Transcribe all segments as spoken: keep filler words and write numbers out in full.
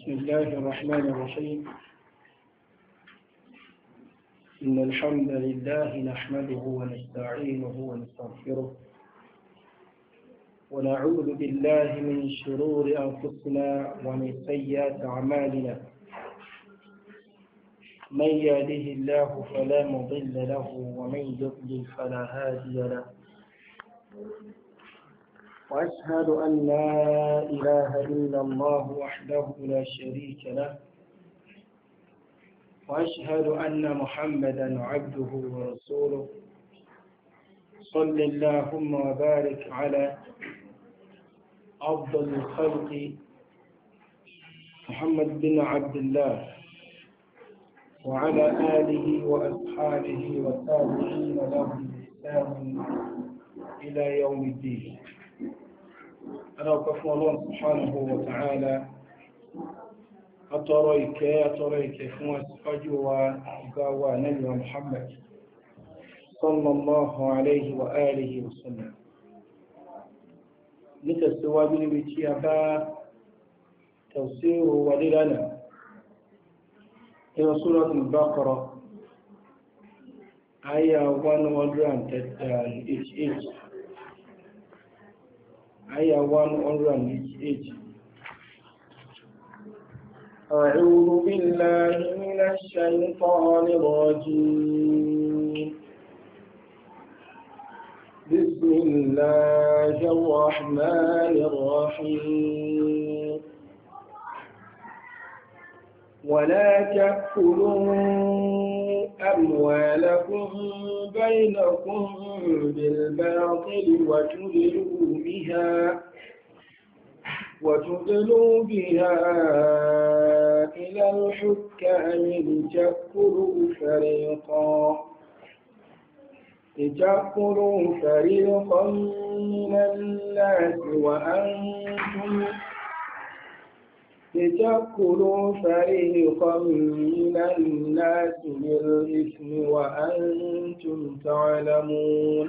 بسم الله الرحمن الرحيم. إن الحمد لله نحمده ونستعينه ونستغفره ونعوذ بالله من شرور أنفسنا ومن سيئات أعمالنا. من يهده الله فلا مضل له ومن يضلل فلا هادي له. وأشهد أن لا إله إلا الله وحده لا شريك له، وأشهد أن محمدا عبده ورسوله. صل اللهم وبارك على أفضل الخلق محمد بن عبد الله وعلى آله وأصحابه والتابعين لهم بإحسان إلى يوم الدين. أنا أقف الله سبحانه وتعالى أتريك أتريك فما سفجوا وقاوى نبي محمد صلى الله عليه وآله وسلم. نتسوى بالبتيابا توسير وللنا إلى سورة البقرة آية مئة وثمانية آية مئة وثمانية. أعوذ بالله من الشيطان الرجيم. بسم الله الرحمن الرحيم. ولا تأكلوا أموالكم بينكم بالباطل وتدلوا بها وتدلوا بها إلى الحكام لتأكلوا فريقا لتأكلوا فريقا من الناس وأنتم لتأكلوا فريقا من الناس بالإثم وأنتم تعلمون.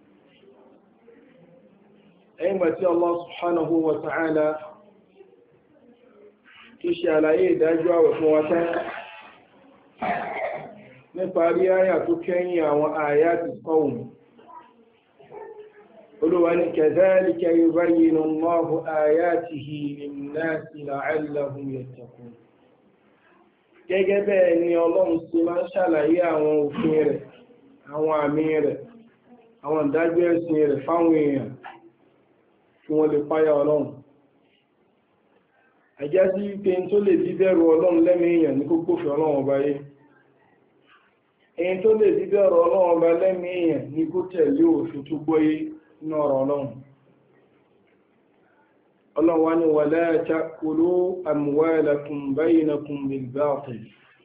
أيما الله سبحانه وتعالى تشعلائي داجوا وفواتا نفاري آيات كينيا وآيات القوم. قلوا أن كذلك يبين الله آياته للناس لعلهم يتقون. gẹ́gẹ́ bẹ́ẹ̀ ni Ọlọ́run ṣe máa ń ṣàlàyé àwọn òfin rẹ̀, àwọn àmì rẹ̀, àwọn ìdájọ́ ẹ̀sìn rẹ̀ fáwọn èèyàn kí wọ́n lè páyà Ọlọ́run. àjá sí pé tó lè bíbẹ̀rù Ọlọ́run lẹ́mìí èèyàn ní kó gbófin Ọlọ́run ọba yé. èyí tó lè bíbẹ̀rù Ọlọ́run ọba lẹ́mìí èèyàn ní kó tẹ̀lé òfin tó gbọ́yé nọ́rọ̀ Ọlọ́run. Ọlọ́run wá ní wala ta'kulu amwalakum baynakum bil batil.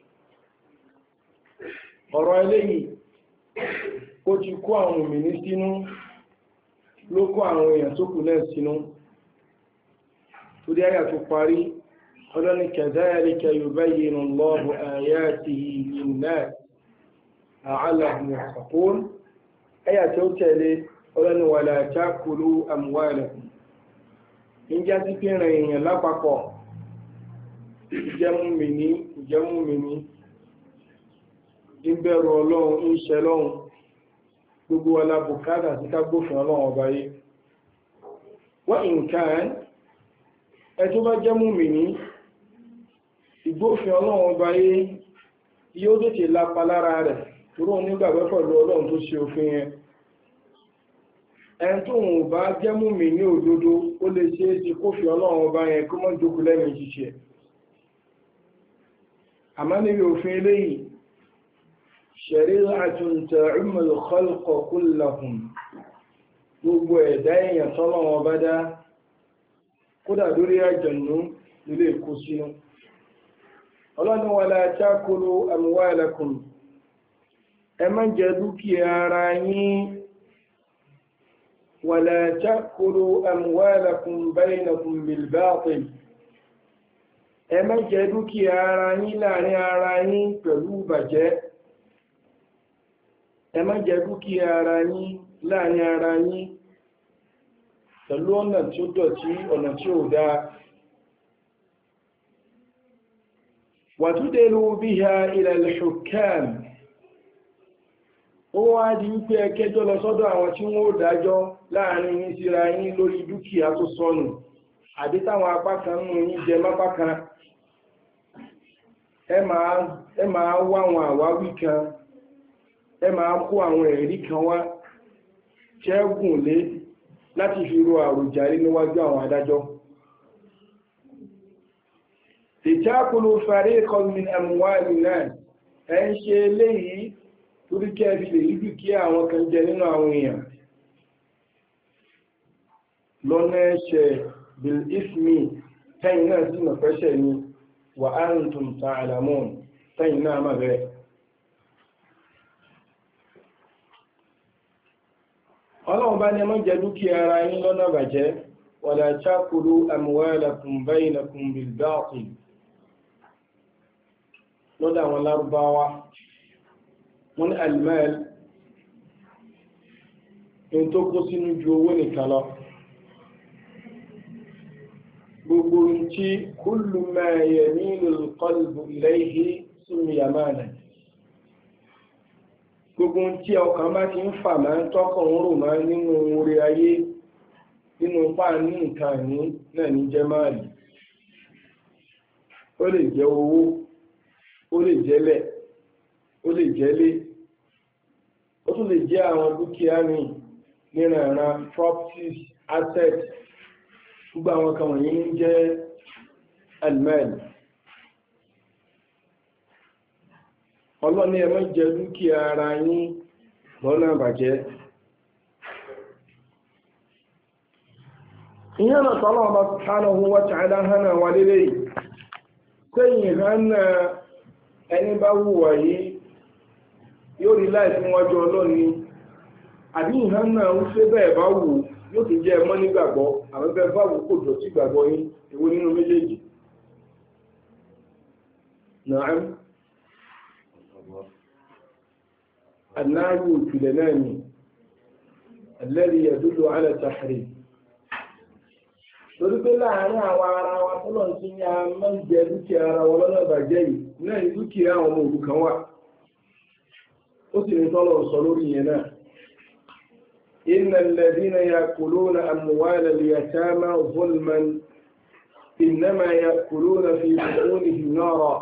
ọ̀rọ̀ eléyìí ó ti kó àwọn òmìnir sínú ló kó àwọn èèyàn tó kù náà sínú. tó dé àyà tó parí Ọlọ́run ní kadhalika yubayyinu Allahu ayatihi lin-nas la'allahum yattaqun. àyà tó tẹ̀lé Ọlọ́run wala ta'kulu amwalakum. ń já sí pé ràn èèyàn lápapọ̀ ìjẹ́mú mi ní ìjẹ́mú mi ní ìbẹ̀rù Ọlọ́run ń ṣẹ lọ́run gbogbo alábùkádà sí ká gbófin Ọlọ́run ọba yé. wa in kan ẹ tó bá jẹ́mú mi ní ìgbófin Ọlọ́run ọba yé yóò tètè lápa lára rẹ̀ kúrò nígbàgbọ́ pẹ̀lú Ọlọ́run tó ṣe òfin yẹn. ẹn tó ń bá jẹ́mú mi ní òdodo ó lè ṣe é ti kó fi Ọlọ́run ọba yẹn kó mọ́ jókòó lẹ́mìí ṣiṣẹ́. àmọ́ níbi òfin eléyìí shari'atun ta'ummul khalqa kullahum. gbogbo ẹ̀dá èèyàn tọ́lọ́run ọba dá kódà lórí àjọ̀nú nílé kó sínú. Ọlọ́run wala ta'kulu amwalakum. ẹ má jẹ dúkìá ara yín. ولا تأكلوا أموالكم بينكم بالباطل. ẹ má jẹ dúkìá ara yín láàrin ara yín pẹ̀lú bàjẹ́. ẹ má jẹ dúkìá ara yín láàrin ara yín pẹ̀lú ọ̀nà tí ó dọ̀tí, ọ̀nà tí ó dáa. وتدلوا بها إلى الحكام ó wá di wípé ẹkẹjọ́ lọ sọ́dọ̀ àwọn tí wọ́n dájọ́ láàrin yín síra yín lórí dúkìá tó sọnù àbí táwọn apá kan nù yín jẹ mápá kan ẹ máa wá àwọn àwáwí kan ẹ máa kó àwọn ẹ̀rí kan wá ṣẹ́gùn lé láti fi ro àròjàre níwájú àwọn adájọ́. ìjákùlù fariqan min amwalin nas ẹ ń ṣe eléyìí torí kẹ́ẹ̀fì lè rí dúkìá àwọn kan jẹ nínú àwọn èèyàn lọ́nà ẹ̀ṣẹ̀ bil ismi tẹ́yìn náà sí mọ̀ pẹ́ṣẹ̀ ni wa antum ta'lamun tẹ́yìn náà má bẹ́ẹ̀. ọlọ́run bá ní ẹmọ́ jẹ dúkìá ara yín lọ́nà bàjẹ́ wala ta'kulu amwalakum baynakum bil batil lọ́dọ̀ àwọn lárúbáwá wọ́n ní almal in tó kó sínú ju owó nìkan lọ gbogbo tí kullu ma yamilu al-qalbu ilayhi summiya malan gbogbo tí ọkàn bá ti ń fà máa ń tọ́kàn ń rò máa nínú orí ayé nínú pa ní nǹkan ní náà ní jẹ́ máàlì ó lè jẹ́ owó ó lè jẹ́lẹ̀ ó lè jẹ́lé ó tún lè jẹ́ àwọn dúkìá ní níranran properties assets gbogbo àwọn kan wọ̀nyí ń jẹ́ almal ọlọ́ni ẹ má jẹ dúkìá ara yín lọ́nà àbàjẹ́ ìyẹn náà tọ́lọ́ ọba subhanahu wa ta'ala hánà wà lélẹ̀ sẹ́yìn hánà ẹni bá wùwà yìí yóò rí láìsí wájú ọlọ́ni àbí ìhánà ń ṣe bẹ́ẹ̀ bá wù yóò tún jẹ́ ẹmọ́ nígbàgbọ́ àwọn ẹgbẹ́ bá wù kò dọ̀tí gbàgbọ́ yín èwo nínú méjèèjì náà النهي الكلامي الذي يدل على التحريم torí pé láàárín àwọn ara wa tó lọ sí ní a máa ń jẹ dúkìá ara wọn lọ́nà ìbàjẹ́ yìí náà ní dúkìá àwọn ọmọ òrukàn wà ó sì ní tọ́lọ̀ sọ lórí yẹn náà إن الذين يأكلون أموال اليتامى ظلما إنما يأكلون في بطونهم نارا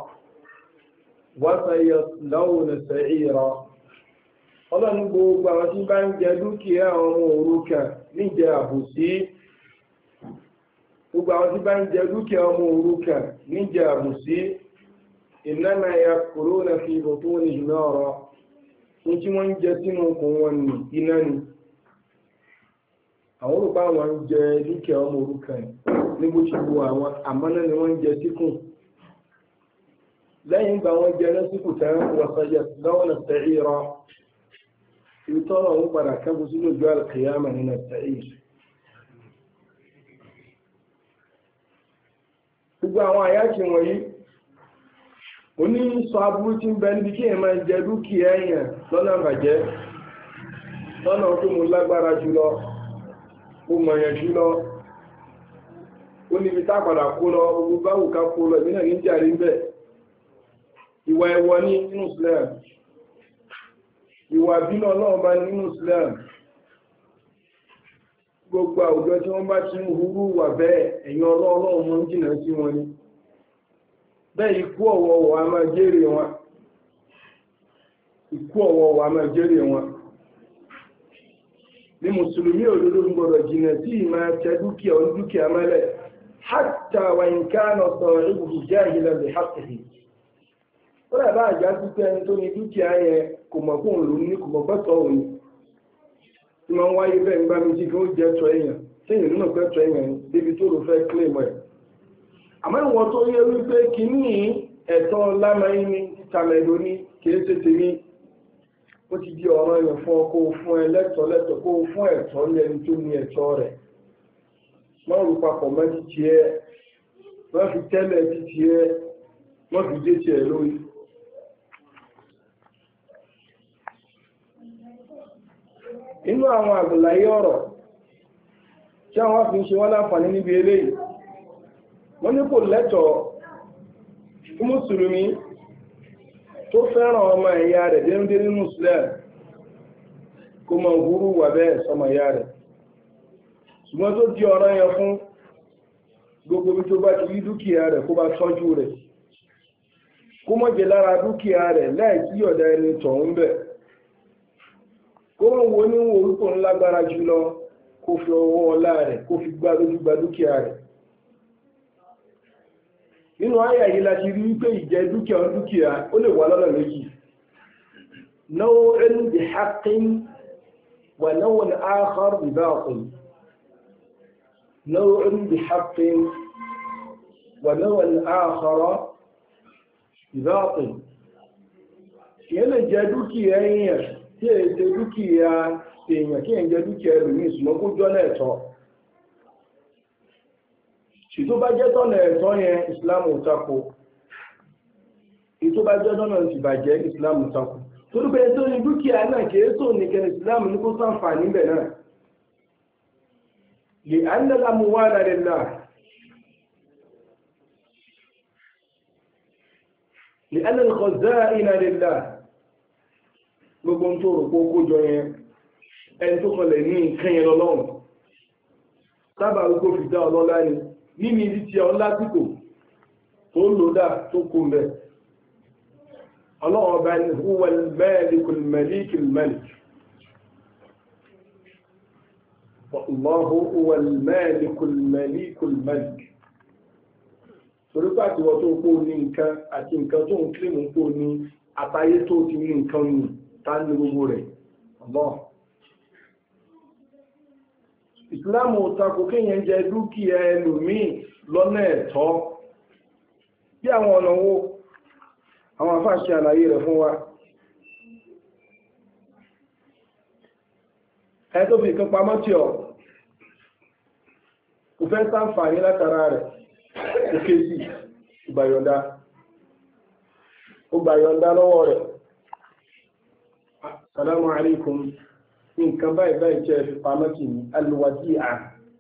وسيصلون سعيرا ọlọ́run gbogbo àwọn tí bá ń jẹ dúkìá ọmọ òrukàn níjẹ àbòsí gbogbo àwọn tí bá ń jẹ dúkìá ọmọ òrukàn níjẹ àbòsí innama yakuluna fi butunihim nara ní tí wọ́n ń jẹ sínú okùn wọn ní iná ni àwọn olùkọ́ àwọn ń jẹ dúkìá ọmọ òrukàn níbo tí bu àwọn àmọ́nà ni wọ́n ń jẹ síkùn lẹ́yìn ìgbà wọn jẹ náà síkùn tán wasayaslawna sa'ira ìtọ́rọ̀ ń padà kẹ́bù sínú ìjọ alkiyama nínú sa'ir gbogbo àwọn àyáṣẹ́ wọ̀nyí ó ní sọ aburú tí ń bẹ níbi kí èèyàn máa jẹ dúkìá èèyàn lọ́nà bàjẹ́ lọ́nà tó mú lágbára jùlọ ó mọ̀yàn jùlọ ó níbi tá padà kó lọ gbogbo báwù ká kó lọ ìbínà ní jàrí ń bẹ̀ ìwà ẹ̀wọ̀ ní nínú Islam ìwà bínú ọlọ́run bá nínú Islam gbogbo àwùjọ tí wọ́n bá ti ń hurú wà bẹ́ẹ̀ ẹ̀yìn ọlọ́run mọ́ jìnà sí wọn ni bẹ́ẹ̀ ikú ọ̀wọ̀wọ̀ a máa jẹ́rè wọn ikú ọ̀wọ̀wọ̀ a máa jẹ́rè wọn ní mùsùlùmí òdodo gbọdọ̀ jìnà sí ìmá tẹ dúkìá onídúkìá mẹ́lẹ̀ hatta wa in kana sahibuhu jahilan bi haqqihi ó rẹ̀ bá àjá sí pé ẹni tó ní dúkìá yẹn kò mọ̀ fún òun ní kò mọ̀ pẹ́tọ̀ òun tí wọ́n wáyé bẹ́ẹ̀ ń gbá mi jí kí ó jẹ́ tọ́ èèyàn téèyàn nínú pẹ́tọ̀ èèyàn débi tó ló fẹ́ claim ẹ̀ àmọ́ ìwọ̀n tó yẹ wípé kìíní ẹ̀tọ́ lámáyé ní títàmẹ̀lò ní kìí ṣe tèmi ó ti di ọ̀rọ̀ èèyàn fún ọ kó fún ẹ lẹ́tọ̀ọ́ lẹ́tọ̀ọ́ kó fún ẹ̀tọ́ lẹ́ni tó ní ẹ̀tọ́ rẹ̀ wọ́n rú papọ̀ mọ́ títí ẹ wọ́n fi tẹ́lẹ̀ títí ẹ wọ́n fi dé tiẹ̀ lórí. inú àwọn àgbàláyé ọ̀rọ̀ tí àwọn fi ń ṣe wọ́n láǹfààní níbi eléyìí wọ́n ní kò lẹ́tọ̀ọ́ mùsùlùmí tó fẹ́ràn ọmọ ẹ̀yà rẹ̀ dénúdénú mùsùlùmí kó mọ òwúrú wà bẹ́ẹ̀ sọmọ ẹ̀yà rẹ̀ ṣùgbọ́n tó di ọ̀rọ̀ yẹn fún gbogbo bí tó bá ti rí dúkìá rẹ̀ kó bá tọ́jú rẹ̀ kó mọ́ jẹ lára dúkìá rẹ̀ láì sí ọ̀dá ẹni tọ̀hún bẹ̀ kó mọ́ wo ní wo orúkọ ńlágbára jùlọ kó fi ọwọ́ ọlá rẹ̀ kó fi gbá lójú gba dúkìá rẹ̀ nínú àyà yìí la ti rí wípé ìjẹ dúkìá dúkìá ó lè wà lọ́nà méjì naw'un bihaqqin wa naw'un akhar bi batil naw'un bihaqqin wa naw'un akhar bi batil ìyẹn lè jẹ dúkìá èèyàn tí è ṣe dúkìá èèyàn kí èèyàn jẹ dúkìá ẹlòmíì ṣùgbọ́n kó jọ́nà ẹ̀tọ́ tí tó bá jẹ́ tọ́nà ẹ̀tọ́ yẹn ìsìláàmù tako tó bá jẹ́ tọ́nà ìbàjẹ́ ìsìláàmù tako tó dúpẹ́ tó ní dúkìá náà kìí tó nìkan ìsìláàmù ní kó ṣàǹfààní bẹ̀ náà lè ánàlámù wà lálẹ́lá lè ánàlùkọ̀zá iná lélá gbogbo tó rò pó kójọ yẹn ẹni tó kọlẹ̀ ní nǹkan yẹn lọ́lọ́run sábà wípé fi dá ọlọ́lá ni nínú ibi tí ọ lásìkò tó lòdá tó kó mẹ́ ọlọ́run ọba ni huwa al-malikul malikul malik Allahu huwa al-malikul malikul malik torí pàtí wọ́n tó kó ní nǹkan àti nǹkan tó ń kílìmù kó ní àtayé tó ti ní nǹkan ní tá ní gbogbo rẹ̀ Allah ìsìláàmù tako kéèyàn jẹ dúkìá ẹlòmíì lọ́nà ẹ̀tọ́ bí àwọn ọ̀nà wo àwọn afáṣẹ àlàyé rẹ̀ fún wa ẹ tó fi nǹkan pamọ́ tí ọ kò fẹ́ ṣàǹfààní látara rẹ̀ kò kéjì ìgbàyọ̀ǹda ó gbàyọ̀ǹda lọ́wọ́ rẹ̀ salamu alaikum nǹkan báyìí báyìí jẹ́ fi pamọ́ kì ní alùwàdí à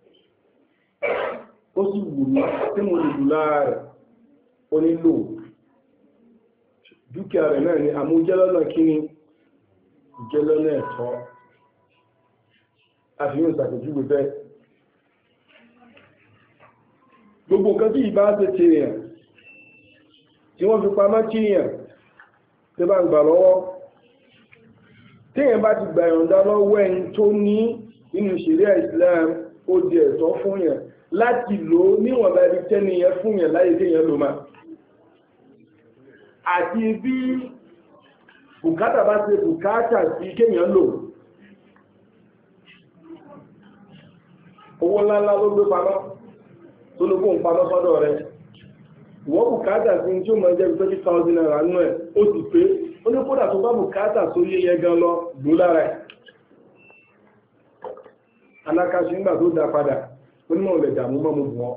ó sì wù ní tí mo lè lù lára rẹ̀ ó nílò dúkìá rẹ̀ náà ni àmújẹ́lọ́nà kíní ìjẹ́lọ́nà ẹ̀tọ́ àfihàn ìsàkójúgbò bẹ́ẹ̀ gbogbo nǹkan tí ìbá ṣe ti èèyàn tí wọ́n fi pamọ́ kí èèyàn tí bá ń gbà lọ́wọ́ téèyàn bá ti gbà yọ̀ǹda lọ́wọ́ ẹni tó ní nínú ṣẹ̀ríà Islam ó di ẹ̀tọ́ fún yẹn láti lò níwọ̀n bá ibi tẹ́ni yẹn fún yẹn láyé téèyàn lò máa àti bí bùkátà bá ṣe bùkátà sí kéèyàn lò owó ńláńlá ló gbé pamọ́ tó ló kó ń pamọ́ sọ́dọ̀ rẹ̀ wọ́n bùkátà sí tí ó mọ̀ jẹ́ twenty thousand naira nínú ẹ̀ ó sì pé ó ní kódà tó bá bùkátà tó yé yẹ gan lọ lò lára ẹ̀ alákàṣí ńgbà tó dá padà ó ní mọ̀ lè dààmú mọ́ mo bù ọ́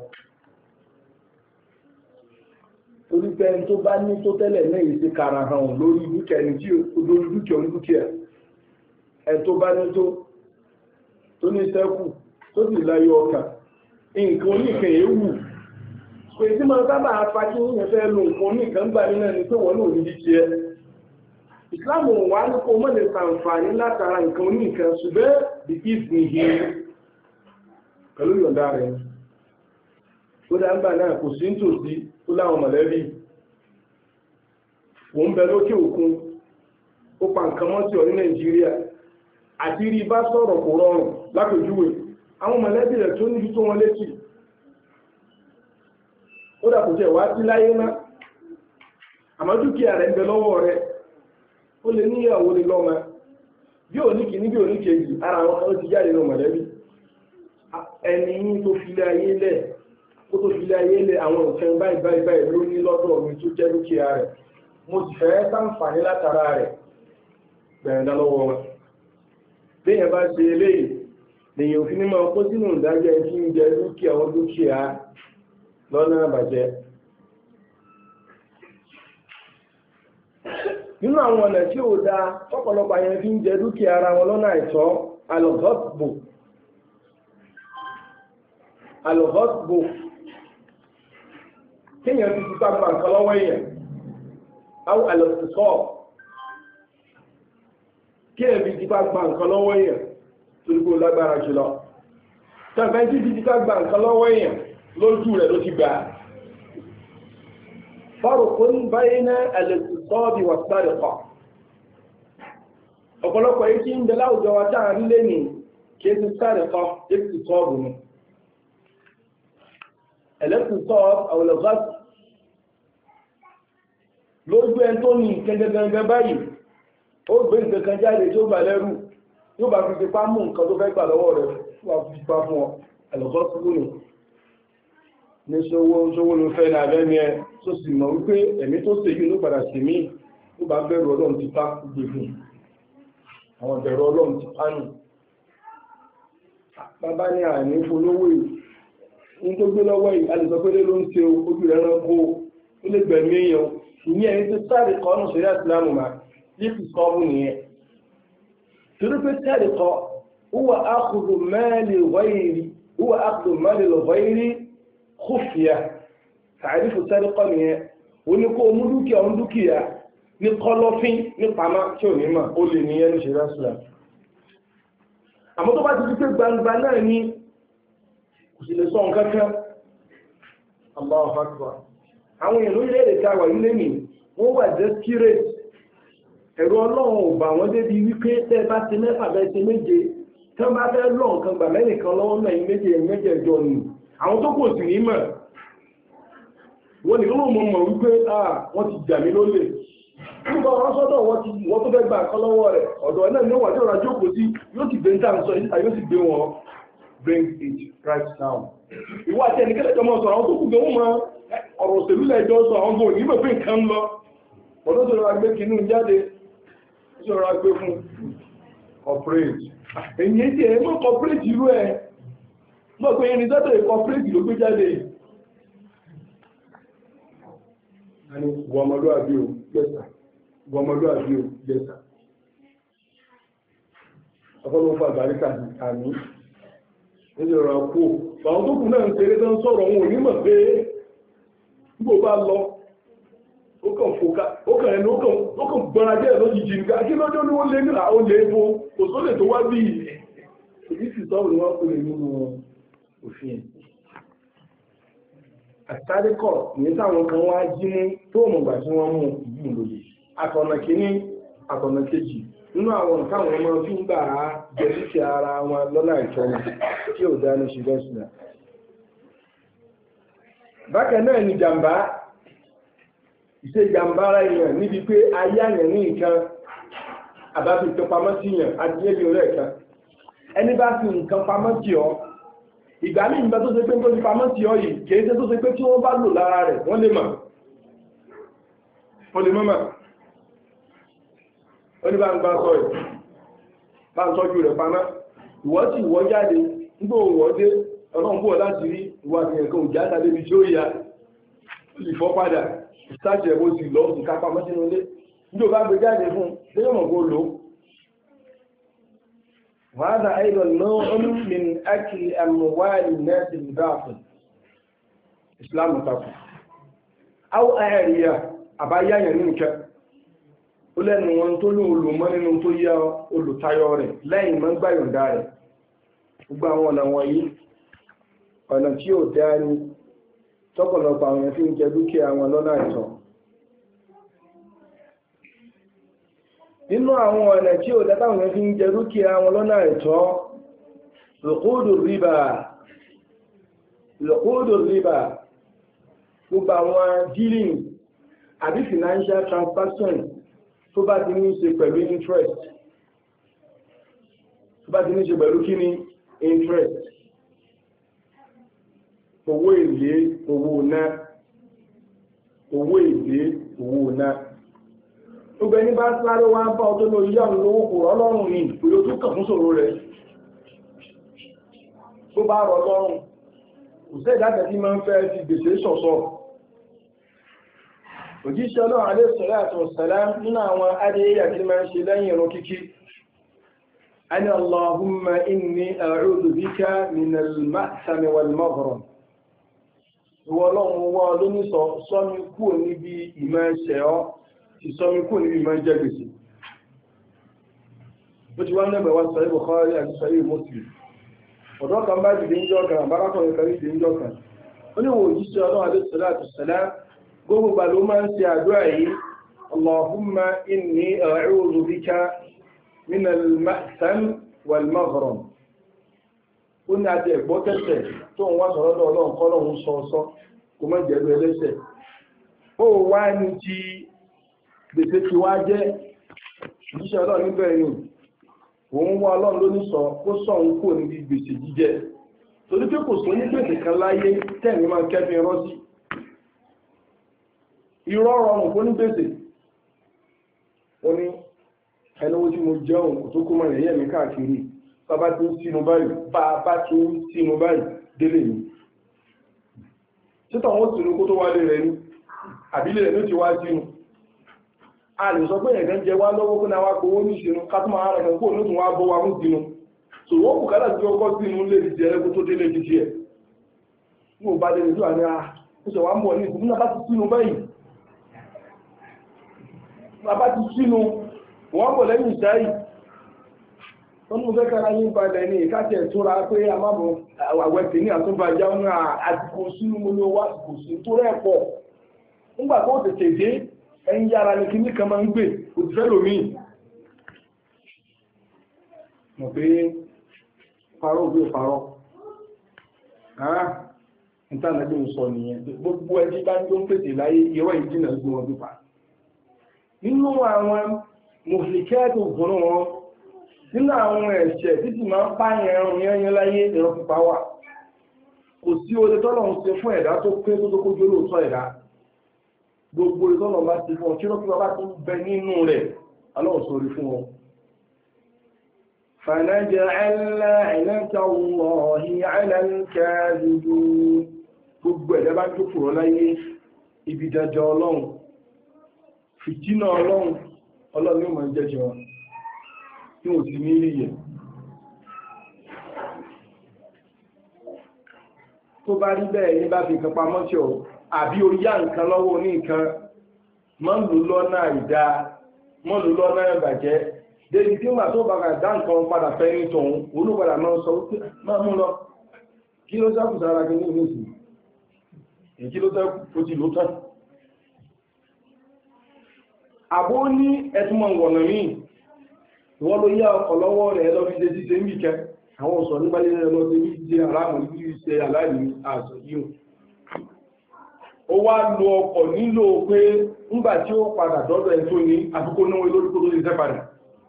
torí pé ẹni tó bá ní tó tẹ́lẹ̀ náà yìí ti kàrà hàn lórí dúkìá ẹni tí olórí dúkìá oní dúkìá ẹni tó bá ní tó tó ní sẹ́kù tó sì láyé ọkàn nǹkan oníkan èéwù pé tí máa sábà afájí yẹn fẹ́ lo nǹkan oníkan gbà nínú ẹni tó wọ́n lòdì jí tiẹ̀ ìsìláàmù wà ní kó mọ́ lè ṣàǹfààní látara nǹkan oníkan ṣùgbọ́n the if ni he pẹ̀lú yọ̀ǹda rẹ̀ tó dáńgbà náà kò sí nítòsí tó láwọn mọ̀lẹ́bí wọ́n bẹ lókè òkun ó pa nǹkan mọ́ sí ọ ní Nàìjíríà àti rí bá sọ̀rọ̀ kò rọrùn lápèjúwe àwọn mọ̀lẹ́bí rẹ̀ tó níbi tó wọn létí ó dà kò jẹ́ wá sí láyé ná àmọ́ dúkìá rẹ̀ ń bẹ lọ́wọ́ rẹ̀ ó lè níyàwó lè lọ́mọ bí òníkì ní bí òníkejì ara àwọn kan ó ti jáde lọ mọ̀lẹ́bí ẹni tó fi lé ayé lẹ̀ ó tó fi lé ayé lẹ̀ àwọn nǹkan báyìí báyìí báyìí ló ní lọ́dọ̀ mi tó jẹ́ dúkìá rẹ̀ mo sì fẹ́ ṣàǹfààní látara rẹ̀ bẹ̀rẹ̀ dá lọ́wọ́ wọn béèyàn bá ṣe eléyìí lèyìn òfin ní máa kó sínú ìdájọ́ kí ń jẹ dúkìá wọn dúkìá lọ́nà àbàjẹ́ nínú àwọn ọ̀nà tí ó dá ọ̀pọ̀lọpọ̀ àyẹn fi ń jẹ dúkìá ara wọn lọ́nà àìtọ́ alọ́gọ́sbò alọ́gọ́sbò kéèyàn ti ti pàpà nǹkan lọ́wọ́ èèyàn àwọn àlọ́sọ̀ kí ẹ̀bí ti bá gba nǹkan lọ́wọ́ èèyàn tó ní kó lágbára jùlọ tàbí tí ti bá gba nǹkan lọ́wọ́ èèyàn lójú rẹ̀ ló ti gbà farqun bayna al-iqtisad wa as-sariqa ọ̀pọ̀lọpọ̀ yìí tí ń bẹ láwùjọ wa táà ń lé ní kéèsì sariqa iqtisad ni al-iqtisad aw al-ghasb lójú ẹn tó ní kẹgẹgẹgẹ báyìí ó gbé nǹkan jáde tí ó bà lẹ́rù yóò bá fi fipá mú nǹkan tó fẹ́ gbà lọ́wọ́ rẹ̀ wà fi fipá fún ọ al-ghasb ni ní ṣòwò ṣòwò ló fẹ́ náà bẹ́ẹ̀ ni ẹ tó sì mọ̀ wípé ẹ̀mí tó ṣe yìí ló padà sí mí ó bá bẹ̀rù ọlọ́run ti pa gbé fún àwọn bẹ̀rù ọlọ́run ti pa nù bàbá ní àní folówó yìí ní tó gbé lọ́wọ́ yìí a lè sọ pé lé ló ń ṣe ojú rẹ̀ rán kó ó lè gbẹ̀mí èèyàn ìyẹn ẹni tó sáré kọ́ ọ̀nà ṣẹlẹ̀ ìsìlámù mà yíkù sọ́ọ̀bù nìyẹn torí pé sáré kọ́ huwa akhdhu mali ghayri huwa akhdhu mali al-ghayri khufya tàrífù sẹ́ríkọ́ nìyẹn ó ní kó mú dúkìá ń dúkìá ní kọ́lọ́fín ní pàmá tí ò ní mà ó lè níyẹn ní ṣẹlẹ̀ ìsìlámù àmọ́ tó bá ti di pé gbangba náà ní kò sì lè sọ nǹkan kan Allahu Akbar àwọn èèyàn lórí èdè ká wà ilé mi wọ́n wà desperate ẹ̀rọ ọlọ́run ò bà wọ́n débi wípé tẹ́ bá ti mẹ́fà bẹ́ẹ̀ ti méje tí wọ́n bá fẹ́ lọ nǹkan gbà mẹ́nìkan lọ́wọ́ náà yìí méje méje ẹjọ́ ni àwọn tó kò sì ní mọ̀ wọ́n ní ló mọ̀ mọ̀ wípé wọ́n ti jà mí lólè nígbà wọn sọ́dọ̀ wọ́n tó fẹ́ gbà nǹkan lọ́wọ́ rẹ̀ ọ̀dọ̀ náà ní wàjú ọ̀rọ̀ ajókòó sí yóò sì gbé ń tàn sọ ìta yóò sì gbé wọn bring it right down ìwà àti ẹnikẹ́lẹ́ jọmọ sọ̀rọ̀ àwọn tó kù gbẹ̀wọ̀n mọ́ ọ̀rọ̀ òṣèlú lẹ́jọ́ sọ àwọn bò ní mọ̀ pé nǹkan lọ ọ̀dọ́ tó rọra gbé kinú jáde tó rọra gbé fún corporate èyí tí ẹ̀ mọ́ corporate irú ẹ̀ mọ́ pé irin tọ́tọ̀ corporate ló gbé jáde wọ́mọlúwàbí ò yẹ́sà wọ́mọlúwàbí ò yẹ́sà ọ̀pọ̀lọpọ̀ àgbàríkà àmì nílẹ̀ ọ̀rọ̀ kú àwọn tó kù náà ń tẹ́lẹ̀ tán sọ̀rọ̀ wọn ò ní mọ̀ pé gbogbo bá lọ ó kàn fòká ó kàn ẹni ó kàn gbọ́nra jẹ́ lójijì nígbà kí lọ́jọ́ ní wọ́n lé nílà ó lé bó kò tó lè tó wá bí èyí sì sọ́rọ̀ ni wọ́n kò lè nínú òfin àtàríkọ̀ ní táwọn kan wá jí ní tó mọ̀gbà tí wọ́n mú ìlú lòdì àtọ̀nà kìíní àtọ̀nà kejì nínú àwọn nǹkan àwọn ọmọ fi ń gbà á jẹ́ sí ara wọn lọ́nà ìtọ́nà tí ò dá ní ṣùgbọ́n sílẹ̀ bákan náà ni jàmbá ìṣe jàmbá ara èèyàn níbi pé ayé àyàn ní nǹkan àbáfi tó pamọ́ sí yàn adìyẹ́bí orí ẹ̀ka ẹni bá fi nǹkan pamọ́ sí ọ ìgbà ní ìgbà tó ṣe pé tó fi pamọ́ sí ọ yìí kìí ṣe tó ṣe pé tí wọ́n bá lò lára rẹ̀ wọ́n lè mọ̀ wọ́n lè mọ̀ ó ní bá ń gbá sọ ẹ̀ bá ń tọ́jú rẹ̀ pamọ́ ìwọ́ sì wọ́ jáde nígbà òwò dé ọlọ́run bó láti rí ìwà àtìyàn kan òjá tàbí ibi tí ó yá ìfọ́ padà ìsájì ẹ̀bọ́ sí lọ sí kápá mọ́sínú ilé níjò bá gbé jáde fún léyọ̀mọ̀ kó lò wàhádà àìdọ̀ náà min akli amwali nasi bil-batil ìsìlámù takù áwọ̀ àìríyà àbáyáyàn ní nǹkan ó lẹ́nu wọn tó lò lò mọ́ nínú tó yá olùtayọ rẹ̀ lẹ́yìn mọ́ gbáyọ̀ndà rẹ̀ gbogbo àwọn ọ̀nà wọ̀nyí ọ̀nà tí ó dárí tọ́pọ̀lọpọ̀ àwọn ẹ̀fí ń jẹ dúkìá wọn lọ́nà àìtọ́ nínú àwọn ọ̀nà tí ó dá táwọn ẹ̀fí ń jẹ dúkìá wọn lọ́nà àìtọ́ lòkúdù rìbá lòkúdù rìbá gbogbo àwọn dealing àbí financial transaction tó bá ti ní ṣe pẹ̀lú interest tó bá ti ní ṣe pẹ̀lú kíní interest owó èlé owó náà owó èlé owó náà gbogbo ẹni bá sáré wá bá ọdún ló yá òun lówó kò rọlọ́rùn ní ìpòlò tó kàn fún ṣòro rẹ̀ tó bá rọlọ́rùn kò sí ìdájẹ́ tí máa ń fẹ́ fi gbèsè ṣọ̀ṣọ́ òjíṣẹ́ ọlọ́run alayhi salatu wassalam nínú àwọn adéyà tí máa ń ṣe lẹ́yìn ìrun kíkí ani Allahumma inni a'udhu bika min al-ma'sam wal-maghram ìwọ ọlọ́run wá ọdún ní sọ́mi kúrò níbi ìmọ̀ ẹ̀ṣẹ̀ ọ́ ìsọmi kò ní ìmọ̀ jẹ́ gbèsè bó ti wá ní ẹgbẹ̀wá sọ ibò kọ́ rí àti sọ ibò Muslim ọ̀dọ́ kan bá dìde ń jọ kan àbárakọ̀rin kan dìde ń jọ kan ó ní wò jíṣẹ́ ọlọ́run alẹ́ sọ́lá àti sọ́lá gbogbo gbà ló máa ń ṣe àdúrà yìí Allahumma inni a'udhu bika min al-ma'tham wal-maghram ó ní àti ẹ̀gbọ́ tẹ́tẹ̀ tó ń wá sọ̀rọ̀ ọlọ́run kọ́ lọ́run sọ ọsọ́ kò mọ́ jẹ́rú ẹlẹ́sẹ̀ ó wá ní ti gbèsè tí wá jẹ́ jíṣẹ́ ọlọ́run níbẹ̀ ni òun wá ọlọ́run ló ní sọ kó sọ òun kò níbi gbèsè jíjẹ torí pé kò sọ ní gbèsè kan láyé tẹ́ẹ̀mí máa kẹ́fìn rọ́sí irọ́ rọrùn kó ní gbèsè ó ní ẹlọ́wọ́ tí mo jẹun kò tó kó mọ̀ ẹ̀yẹ́ mi káàkiri bàbá tí ń sínú báyìí bàbá tí ń sínú báyìí délé mi títà wọ́n sínú kó tó wálé rẹ̀ ní àbílẹ̀ rẹ̀ ló ti wá sínú a lè sọ pé ẹ̀gán jẹ wá lọ́wọ́ kó náà wá gbowó ní ìṣẹ́nu kátùmọ̀ ara rẹ̀ kó ní tún wá bọ́ wa mú sínú so wọ́n kù kádà tí ó kọ́ sínú lè ti ẹ̀rẹ́ kó tó délé ti tiẹ̀ ní ò bá dé nítorí àní a ó ṣe wá ń bọ̀ ní ìsìnkú náà bá ti sínú báyìí bàbá ti sínú wọ́n bọ̀ lẹ́yìn ìsáyì wọ́n mú fẹ́ kára yín balẹ̀ ní ìkáṣẹ̀ ìtura pé a máa bọ̀ àwẹ̀tẹ̀ ní àtúnbàjá ní àsìkò sínú mo ní owó àsìkò sí tó rẹ̀ pọ̀ nígbà tó tètè dé ẹ̀yìn yára ní kíní kan máa ń gbé òtìfẹ́ lómi mọ̀ pé parọ́ òbí parọ́ àá ìtànàbí ń sọ nìyẹn gbogbo ẹjí bá ń tó ń pèsè láyé ìrọ̀ ìjìnà gbé wọn bí pa nínú àwọn mọ̀fìkẹ́ẹ̀tì ògùnrún wọn nínú àwọn ẹ̀ṣẹ̀ títí máa ń pààyàn ẹran yẹnyẹn láyé ẹ̀rọ pípa wà kò sí oore tọ́lọ̀ ń ṣe fún ẹ̀dá tó pé tó tó kójú olóòótọ́ ẹ̀dá gbogbo ìtọ́lọ̀ bá ti fún ọ kí lọ́pọ̀ bá ti bẹ nínú rẹ̀ aláwọ̀ sórí fún ọ. فَنَجْعَلْ لَعْنَتَ اللَّهِ عَلَى الْكَاذِبِينَ gbogbo ẹ̀dá bá jókòó láyé ibi dájọ́ ọlọ́run fìtínà ọlọ́run ọlọ́run ní ìmọ̀ jẹ́jẹ́ wọn tí wọ́n ti ní ríyẹ̀ tó bá rí bẹ́ẹ̀ ní bá fi kan pamọ́ tí ọ àbí orí yá nǹkan lọ́wọ́ ní nǹkan mọ́ lù lọ́nà ìdá mọ́ lù lọ́nà ìbàjẹ́ débi tí wọ́n tó bá ka dá nǹkan padà fẹ́ ní tòun olúpadà máa sọ wípé máa mú lọ kí ló sákù sára kí ní ìlú sí èyí ló sákù ó ti ló tán àbó ní ẹtùmọ̀ wọ̀nà míì wọ́n ló yá ọkọ̀ lọ́wọ́ rẹ̀ lọ fi ṣe ṣíṣe ń bìkẹ́ àwọn ọ̀sọ̀ nígbàlẹ̀ rẹ̀ lọ sí ṣe aláàmù ní ṣe aláìní àṣọ yíò ó wá lo ọkọ̀ nílò pé ńgbà tí ó padà dọ́dọ̀ ẹ̀ tó ní àfikò náwó lórí kó tó lè ṣẹ́ padà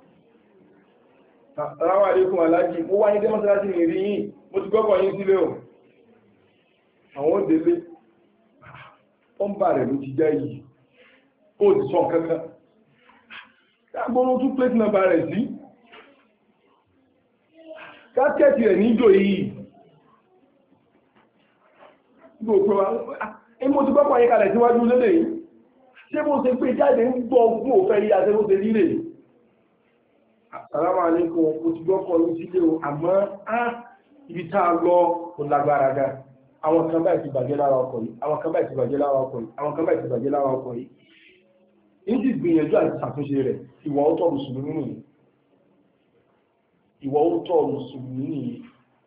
ráwà lékún aláàjì ó wáyé dẹ́mọ́sárájì ní rí yìí mo ti gbọ́kọ̀ yín sílé o àwọn òdélé ó ń bà rẹ̀ ló ti já yìí ó ti sọ kankan agbóhun tún plate number rẹ̀ sí kákẹ́ẹ̀tì rẹ̀ níjò yìí gbogbo ẹmọ́ tí gbọ́pọ̀ ayé kalẹ̀ síwájú lélẹ̀ yìí ṣé mo ṣe pé jáde ń gbọ́ fún òfẹ́ yí àti ẹmọ́ lílẹ̀ Assalamu alaikum ó ti gbọ́pọ̀ ní sílé o àmọ́ á ibi tá a lọ kò lágbára ga àwọn kan báyìí ti bàjẹ́ lára ọkọ̀ yìí àwọn kan báyìí ti bàjẹ́ lára ọkọ̀ yìí àwọn kan báyìí ti bàjẹ́ lára ọkọ̀ yìí ìdí gbìyànjú àti ṣàtúnṣe rẹ̀ ìwà òótọ́ mùsùlùmí nìyí ìwà òótọ́ mùsùlùmí nìyí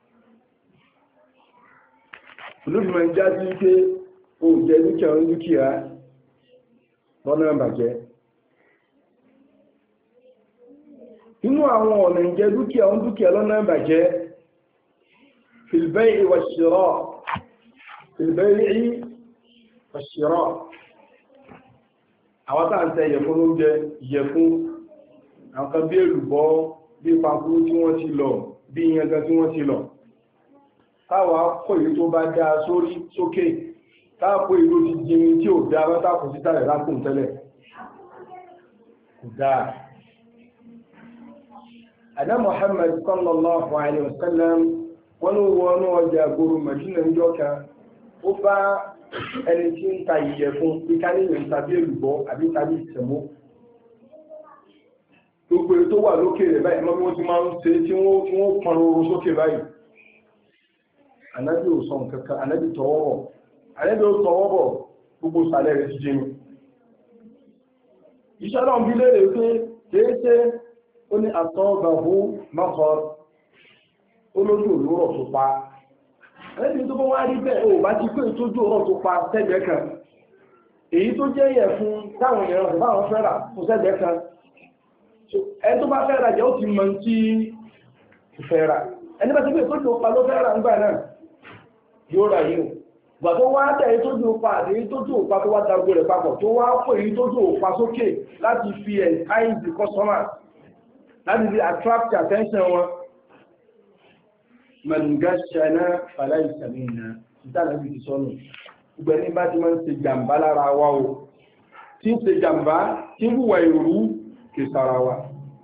olóògbé ń jáde pé o jẹ́ dúkìá ń dúkìá lọ́nà ìbàjẹ́ nínú àwọn ọ̀nà ìjẹ́ dúkìá ń dúkìá lọ́nà ìbàjẹ́ fil bay'i wash-shira' fil bay'i wash-shira' àwọn tàà ń tẹ ìyẹ̀fún ló jẹ ìyẹ̀fún àwọn kan bí èlùbọ́ bí pakúrú tí wọ́n ti lọ bí ìyẹngan tí wọ́n ti lọ táwà kọ́ ìlú tó bá dá sórí sókè táàpọ̀ ìlú ti jẹun tí ò dá mẹ́tàkù sí tààrẹ̀ lákùn tẹ́lẹ̀ kò dáa àdá Muhammad sallallahu alaihi wasallam wọ́n ló wọnú ọjà gbòrò Mẹdínà ń jọ́ka ó bá ẹni tí ń ta ìyẹ̀fun ìkáníyàn tàbí èlùbọ́ àbí tàbí ìsẹ̀mó gbogbo tó wà lókè rẹ̀ báyìí mọ́ bí wọ́n ti máa ń ṣe tí wọ́n pọn oòrùn sókè báyìí anábì ò sọ nǹkankan anábì tọwọ́bọ̀ anábì ò tọwọ́bọ̀ gbogbo sàlẹ̀ rẹ̀ ti jẹun iṣẹ́ náà bí lérè pé kéèké ó ní àtọ́gbàhú mọ́kọ̀ olójú òlúrọ̀ tó pa ẹni tó bọ́ wá rí bẹ́ẹ̀ ò bá ti pé ìtójú ọ̀rọ̀ tó pa sẹ́gbẹ̀ẹ́ kan èyí tó jẹ́ yẹ̀ fún táwọn èèyàn rẹ̀ báwọn fẹ́ rà fún sẹ́gbẹ̀ẹ́ kan ẹni tó bá fẹ́ rà jẹ́ ó ti mọ tí fẹ́ rà ẹni bá ti pé ìtójú ọ̀pá ló fẹ́ rà nígbà náà yóò rà yìí gbà tó wá tẹ̀ èyí tójú ọ̀pá àti èyí tójú ọ̀pá tó wá darúgbó rẹ̀ papọ̀ tó wá pò èyí tójú ọ̀pá sókè láti fi entice the customer láti fi attract attention wọn mẹ́lùgásánà fàláìsàmìnà ìtànàbí ti sọ́nù gbẹ̀ní bá ti máa ń ṣe jàmbá lára wa o tí ń ṣe jàmbá tí ń hùwà ìrú kì sára wa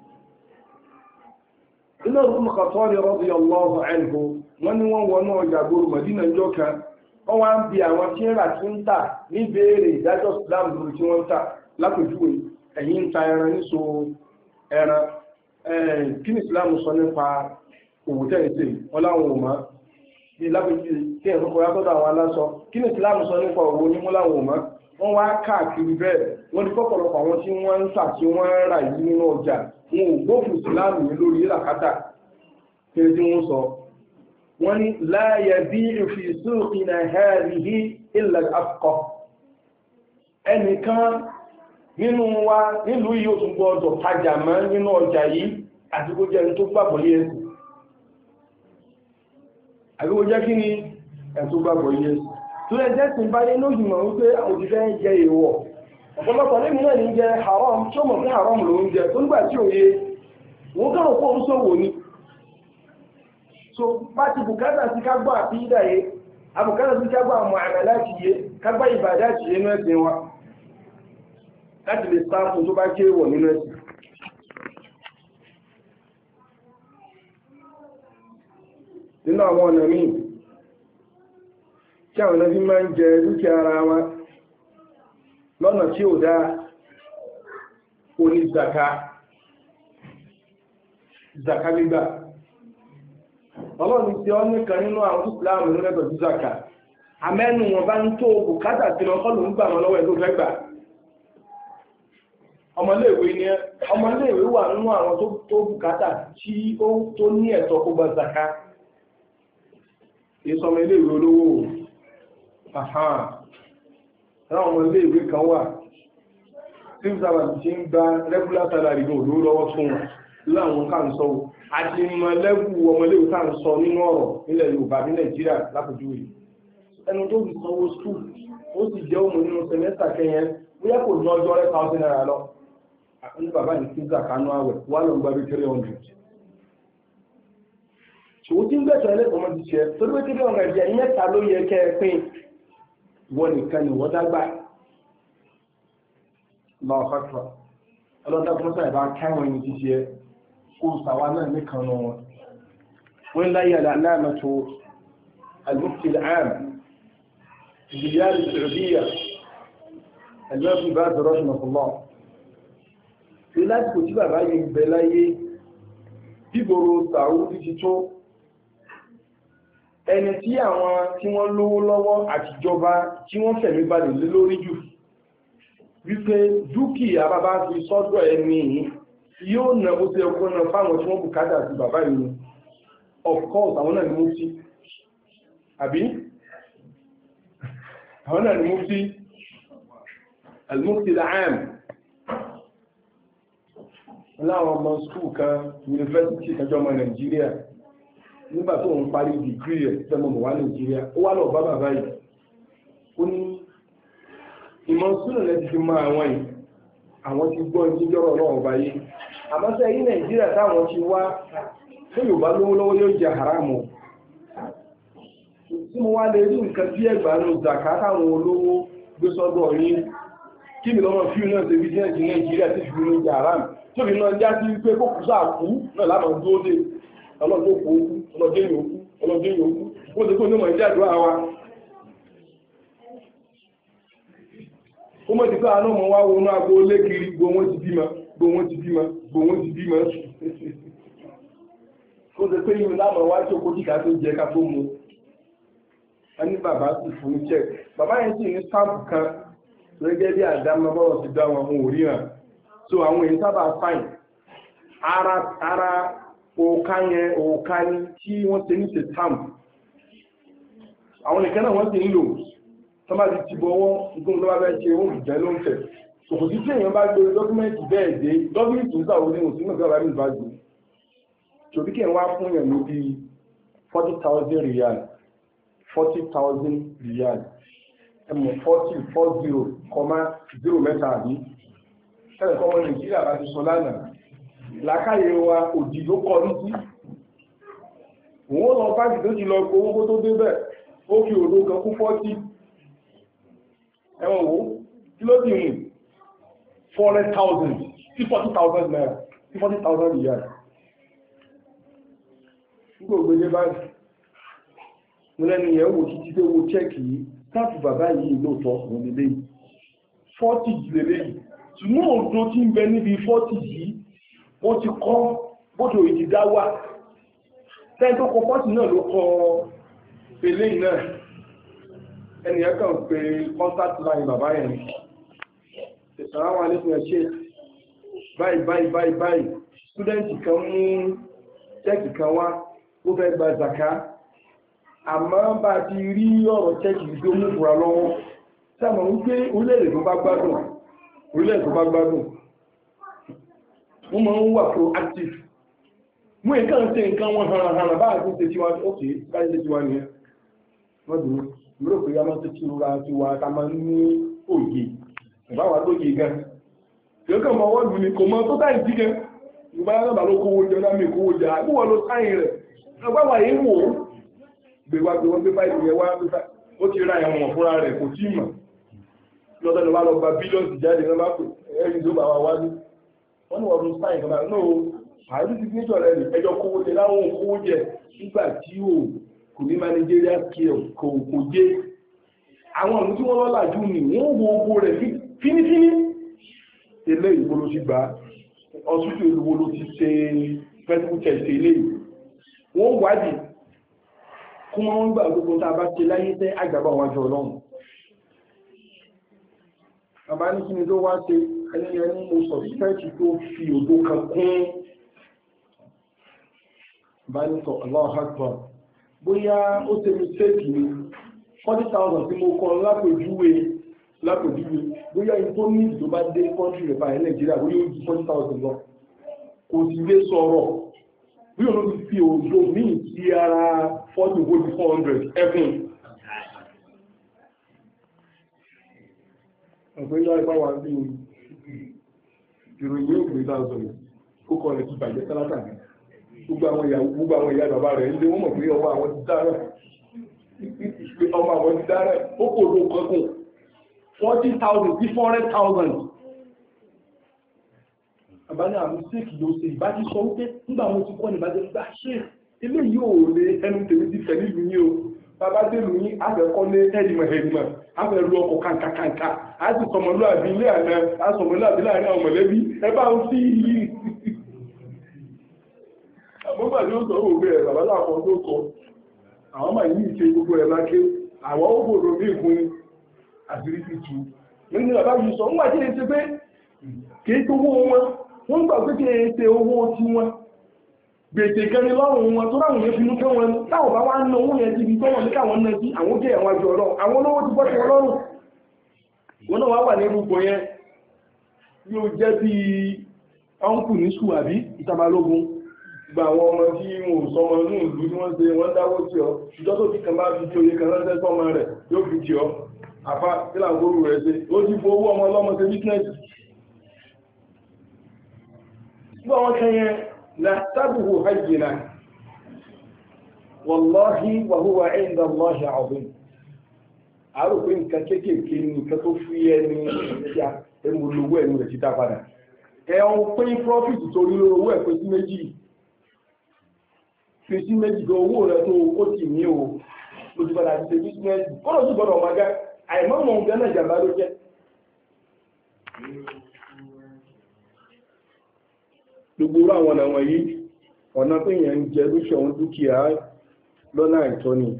inú ọdún Khattabi radiyallahu anhu wọ́n ní wọ́n wọnú ọjà gbòrò Mádínà jọ kan wọ́n wá ń bi àwọn tí ń rà tí ń tà ní béèrè ìdájọ́ Islam lórí tí wọ́n ń tà lápèjúwe ẹ̀yin ń ta ẹran níṣo ẹran kí ni Islam sọ nípa òwò tẹ́ẹ̀sẹ̀ wọ́n láwọn ò máa ní lápẹ́jì tí ẹ̀sùn kọ̀rọ̀ tọ́dọ̀ àwọn aláṣọ kí ní ìsìláàmù sọ nípa òwò ní wọ́n láwọn ò máa wọ́n wá káàkiri bẹ́ẹ̀ wọ́n ní pọ̀pọ̀lọpọ̀ àwọn tí wọ́n ń tà tí wọ́n ń rà yìí nínú ọjà wọn ò gbófin ìsìláàmù ní lórí ìlàkátà tí wọ́n sọ wọ́n ní la yabi'u fi suqina hadhihi illa al-afqah ẹnìkan nínú wa nílùú yìí ó tún gbọ́dọ̀ tajà mọ́ nínú ọjà yìí àti kó jẹ́ ẹni tó gbàgbọ́ yé ẹ̀sìn àgbéwò jẹ́ kí ni ẹ̀tọ́ gbàgbọ́ yé tó lẹ́ jẹ́ sí báyé lójú mọ̀ wípé òjífẹ́ jẹ èèwọ̀ ọ̀pọ̀lọpọ̀ lẹ́mí náà ní jẹ haram tí ó mọ̀ fún haram ló ń jẹ tó nígbà tí ó yé wọ́n kọ́rọ̀ pọ̀ ń sọ́wọ́ ni so bá ti bùkátà sí ká gbọ́ àti ìdá yé abùkátà sí ká gbọ́ àmọ̀ àmà láti yé ká gbọ́ ìbàdá ti yé mẹ́sìn wa láti lè sá fún tó bá ké wọ̀ nínú ẹ̀sìn nínú àwọn ọ̀nà míì tí àwọn ẹbí máa ń jẹ dúkìá ara wa lọ́nà tí ó dá oní zaka zaka gbígbà ọlọ́run tí ó nìkan nínú àwọn ìsìláàmù ní lẹ́tọ̀ sí zaka amẹ́nu wọn bá ń tó bùkátà tí lọ kọlù ń gbà wọn lọ́wọ́ ẹ̀ tó fẹ́ gbà ọmọléèwé ni ọmọléèwé wà nínú àwọn tó bùkátà tí ó tó ní ẹ̀tọ́ kó gba zaka ìsọmọ ilé ìwé olówó àhán ráwọn ọmọ ilé ìwé kan wà tí ó sábà ti ń gba regular salary ní òlú lọ́wọ́ fún wọn láwọn ká ń sọ àti mọ lẹ́gbù ọmọléèwé ká ń sọ nínú ọ̀rọ̀ nílẹ̀ Yorùbá ní Nàìjíríà lápòjúwe ẹnu tó fi sanwó skul ó sì jẹ́ òmù nínú sẹmẹ́sà kẹyẹn bóyá kò ní ọjọ́ rẹ̀ thousand naira lọ ní bàbá ní kíńsà kanú àwẹ̀ wà lọ gbá bí three hundred ṣòwò tí ń gbẹ̀tọ̀ ẹlẹ́kọ̀ọ́mọ́ ti ṣe tó ló tí wọ́n rẹ̀ jẹ́ mẹ́ta ló yẹ kẹ́ pín wọ́n nìkan ni wọ́n dágbà lọ́wọ́ fàtíwà ọlọ́dàkùn sáà ìbá káwọn ẹni ti ṣe kó sàwà náà nìkan lọ wọn wọ́n láyé aláàmàtò al-mufti al-aam ìgbìyàrí Saudiya ẹgbẹ́bí bá zọrọ̀ ṣùnàfọ́lọ́ tí láti kò tí bàbá yìí bẹ láyé bíboro Saudi ti tó ẹni tí àwọn tí wọ́n lówó lọ́wọ́ àtijọba tí wọ́n fẹ̀mí balẹ̀ lé lórí jù wípé dúkìá bàbá fi sọ́dọ̀ ẹni yóò nà ó tẹ́ ọkọ̀ náà fáwọn tí wọ́n bùkátà sí bàbá ìlú of course àwọn náà ni mufti àbí àwọn náà ni mufti al-mufti al-aam láwọn ọmọ skúù kan yunifásitì kẹjọ ọmọ Nàìjíríà nígbà tó ń parí dìgírí ẹ̀ tẹ́mọ̀ wà Nàìjíríà ó wá lọ bá bàbá yìí ó ní ìmọ̀ súnà lẹ́ti fi máa àwọn yìí àwọn ti gbọ́ ìjíjọ́rọ̀ náà ọba yìí àmọ́sẹ́ yí Nàìjíríà táwọn ti wá tó Yorùbá lówó lọ́wọ́ yóò jẹ haramu tí mo wá lè rí nǹkan bí ẹgbàánu zaka táwọn olówó gbé sọ́dọ̀ yìí kí ni lọ́mọ fíù náà ṣe bíjẹ́ẹ̀sì Nàìjíríà tí fi ní jẹ haramu tó fi náà já sí wípé kó kùsà kú náà lámọ̀ dúró dé ọlọ́dún kú ọlọ́dún yòókù ọlọ́dún yòókù ó ti kó ní mọ̀ ìjáàdó àwa ó mọ̀ ti pé àánú mọ̀ wá wọnú agbó lékiri gbò wọ́n ti bímọ gbò wọ́n ti bímọ gbò wọ́n ti bímọ ó ti pé yìí lámọ̀ wá tí ó kó kíkà tó jẹ ká tó mu a ní bàbá sì fún check bàbá yẹn sì ní stamp kan gẹ́gẹ́ bí àdámọ́ bọ́rọ̀ ti dá wọn ohun òríran so àwọn èyí sábà fine ara ara òòkà yẹn òòkà ní tí wọ́n ṣe ní ṣe stamp àwọn nìkan náà wọ́n ti ń lò tó bá ti ti bọ́wọ́ nígbọ́n tó bá fẹ́ ṣe ó jẹ́ ló ń tẹ̀ kò sí tí èèyàn bá gbé dọ́kúmẹ́ntì bẹ́ẹ̀ dé dọ́kúmẹ́ntì ń sàwọn oníhùn sínú ìjọba ní ìbájú tòbí kí n wá fún yẹn ní bí forty thousand riyal forty thousand riyal ẹ̀mọ̀ forty four zero comma zero mẹ́ta àbí ẹ̀rẹ̀ kọ́mọ nàìjíríà bá ti sọ lánàá làákàyè wa òjì ló kọ ní sí òun lọ báàgì tó ti lọ owó tó dé bẹ́ẹ̀ ó fi òdo kan kú forty ẹ̀wọ̀n wo kí ló dì mú four hundred thousand sí forty thousand naira sí forty thousand riyal nígbà ògbélé báyìí mo lẹ́nu yẹn wò títí tó wo chẹ́ẹ̀kì yìí táàpù bàbá yìí lóòótọ́ òun lélẹ́ yìí forty lélẹ́ yìí ṣùgbọ́n òdo tí ń bẹ níbi forty yìí ó ti kọ́ bóde òyìnbí dá wà tẹ́ẹ̀ tó kọ forty náà ló kọ eléyìí náà ẹni ẹ̀ kàn pé contact line bàbá yẹn Assalamu alaikum ẹ̀ ṣe báyìí báyìí báyìí báyìí student kan mú chẹ́ẹ̀kì kan wá ó fẹ́ gba zaka àmọ́ bá ti rí ọ̀rọ̀ chẹ́ẹ̀kì tó mú fura lọ́wọ́ sáàmù wípé orílẹ̀-èdè tó bá gbádùn orílẹ̀-èdè tó bá gbádùn wọ́n máa ń wà proactive mú nǹkan ṣe nǹkan wọn hàn hàn bá àti ṣe tiwa ókè báyìí ṣe tiwa nìyẹn wọ́n dùn lórí pé yá máa ṣe tí ra tiwa ta máa ń ní òye ìbá wa lóye gan yóò kàn mọ́ wọ́n lù ní kò mọ tó táyì sí gan ìgbà yára bá ló kówó jẹ lámì kówó jẹ àbúwọ̀ ló sáyìn rẹ̀ ẹgbẹ́ wà yìí wò ó gbé wá gbé wọ́n gbé báyìí yẹn wá ó ti ra ẹ̀wọ̀n fúnra rẹ̀ kò tí mọ̀ lọ́dọ̀ ló bá lọ gba bílíọ̀nù jáde lọ́ba pé ẹ̀rí tó bá wa wá ní wọ́n ní wọ́n ló sáyìn kan náà náà àìrí ti níjọ rẹ̀ ní ẹjọ́ kówó jẹ láwọn kówó jẹ nígbà tí ò kò ní managerial skill kò kò jẹ àwọn ọ̀nà tí wọ́n lọ́la jù ní wọ́n wo owó rẹ̀ fínífíní ilé ìwò ló ti gbà ọ̀sùtù ìlú ló ti ṣe medical test ilé wọ́n wádìí kún wọ́n gbà gbogbo tá a bá ṣe láyé tẹ́ àgbàbà wájú ọlọ́run bàbá ní kí ni tó wá ṣe ẹni ẹni mo sọ sípẹ́ẹ̀tì tó fi òdo kan kún bá ní sọ Allahu Akbar bóyá ó ṣe mistake ni forty thousand tí mo kọ lápèjúwe lápèjúwe bóyá in tó ní ìjọ bá dé country rẹ̀ báyìí Nàìjíríà bóyá ó ju forty thousand lọ kò sì lè sọ̀rọ̀ bí òun ti fi òjò míì sí ara forty forty four hundred ẹkùn ọ̀pọ̀ ilé ẹgbẹ́ wa bí ìròyìn yóò gbé dáadọ́ ó kọ́ rẹ̀ ti bàjẹ́ tálátà gbogbo àwọn ìyá bàbá rẹ̀ ilé wọ́n mọ̀ pé ọmọ àwọn ti dára ọmọ àwọn ti dára ó kò ló kọkùn forty thousand sí four hundred thousand àbáni àmì síkì ló ṣe ìbájí sọ wípé nígbà wọn ti kọ́ ní ìbájẹ́ gbá ṣe ilé yóò lè ẹnu tèmi ti fẹ̀ nílùú yín o bàbá délùú yín àfẹ́kọ́ lé ẹ̀dìmọ̀ ẹ̀dìmọ̀ àfẹ́rú ọkọ̀ kàǹkàǹkà á sì sọmọlúàbí ilé àná á sọmọlúàbí láàrin àwọn mọ̀lẹ́bí ẹ bá ń sí yìí àmọ́gbà tí ó sọ òwe ẹ̀ bàbá láàpọ̀ tó kọ àwọn máa yí ìṣe gbogbo ẹ̀ láké àwọn òbòdó ní ìfún àṣírí ti tu nínú bàbá yìí sọ ńgbà tí ó ṣe pé kìí tó owó wọn wọ́n gbà pé kìí ṣe owó tí wọn gbèsè gẹni lọ́rùn wọn tó ráhùn yẹn finú kẹ́ wọn táwọn bá wá ń ná owó yẹn ti fi tọ́wọ́n ní káwọn náà sí àwọn jẹ́ àwọn àjọ ọlọ́run àwọn olówó ti bọ́ sí wọn lọ́rùn wọn náà wá wà ní rúgbọ yẹn yóò jẹ́ bí ọ́nkù ní sùn àbí ìtàbálógún gba àwọn ọmọ tí wọn ò sọmọ ní ìlú tí wọ́n ṣe wọ́n dáwó tí ọ ìjọ tó fi kan bá fi tí oye kan ránṣẹ́ sọmọ rẹ̀ yóò fi tí ọ àfá kílàngórù rẹ̀ ṣe ó ti fo owó ọmọ ọlọ́mọ ṣe bísínẹ́sì gbọ́ wọn kẹyẹ نحسبه هينا والله وهو عند الله عظيم àrò pé nǹkan kéékèèké ní nǹkan tó fi ẹni ìyá ẹmùlówó ẹnu rẹ̀ títà padà ẹ̀hún pín profit torí owó ẹ̀ pé sí méjì fi sí méjì gan owó rẹ̀ tó ó ti ní o lójú padà ti ṣe business kọ́nà sí gbọ́dọ̀ ọmọ gá àìmọ́mọ́ nǹkan náà jàmbá ló jẹ́ gbogbo àwọn ọ̀nà wọ̀nyí ọ̀nà pé èèyàn ń jẹ lóṣọ̀ ohun dúkìá lọ́nà àìtọ́ ni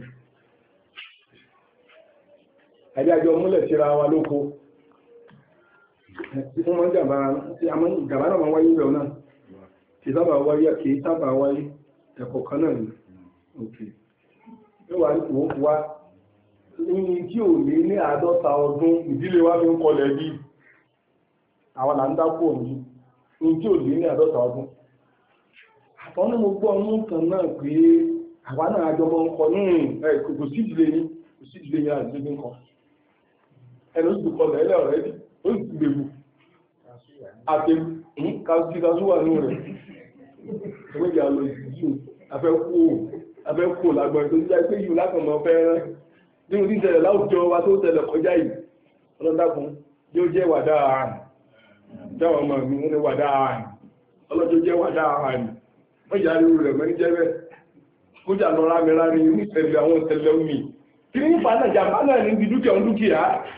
àdájọ́ múlẹ̀ síra wa lóko tí wọ́n máa ń jàmbá tí a máa ń jàmbá náà máa wáyé bẹ̀rẹ̀ náà kì í sábà wáyé kì í sábà wáyé ẹ̀kọ́ kan náà ni òkè yóò wá wọ́n wá ní tí ò lé ní àádọ́ta ọdún ìdílé wa fi ń kọlẹ̀ bí àwọn là ń dápò ní ní tí ò lé ní àádọ́ta ọdún àtọ́ ní mo gbọ́ ọmú kan náà pé àwa náà àjọmọ́ ń kọ ní ẹ̀ kò sí ìdílé ní kò sí ìdílé ní àdílé ní kan ẹnu sì kọlẹ̀ ẹlẹ́ ọ̀rẹ́ bí ó sì ti gbèbù àti kásíkásúwà ní rẹ̀ ẹgbẹ́ ìyá lọ ìsìnkú afẹ́kú afẹ́kú lágbọ́n tó jẹ́ pé yìí lákànmọ́ fẹ́ràn nínú tí tẹ̀lẹ̀ láwùjọ wa tó tẹ̀lẹ̀ kọjá yìí ọlọ́dàkùn yóò jẹ́ wàdá ààrùn jáwọn ọmọ mi ní wàdá ààrùn ọlọ́jọ́ jẹ́ wàdá ààrùn wọ́n jà lórí rẹ̀ mẹ́rin jẹ́ bẹ́ẹ̀ kójà lọ rámẹ́rá ní ìtẹ̀lẹ̀ àwọn ìtẹ̀lẹ̀ omi kí ní ìfàdà jàmbá náà ní ibi dúkìá dúkìá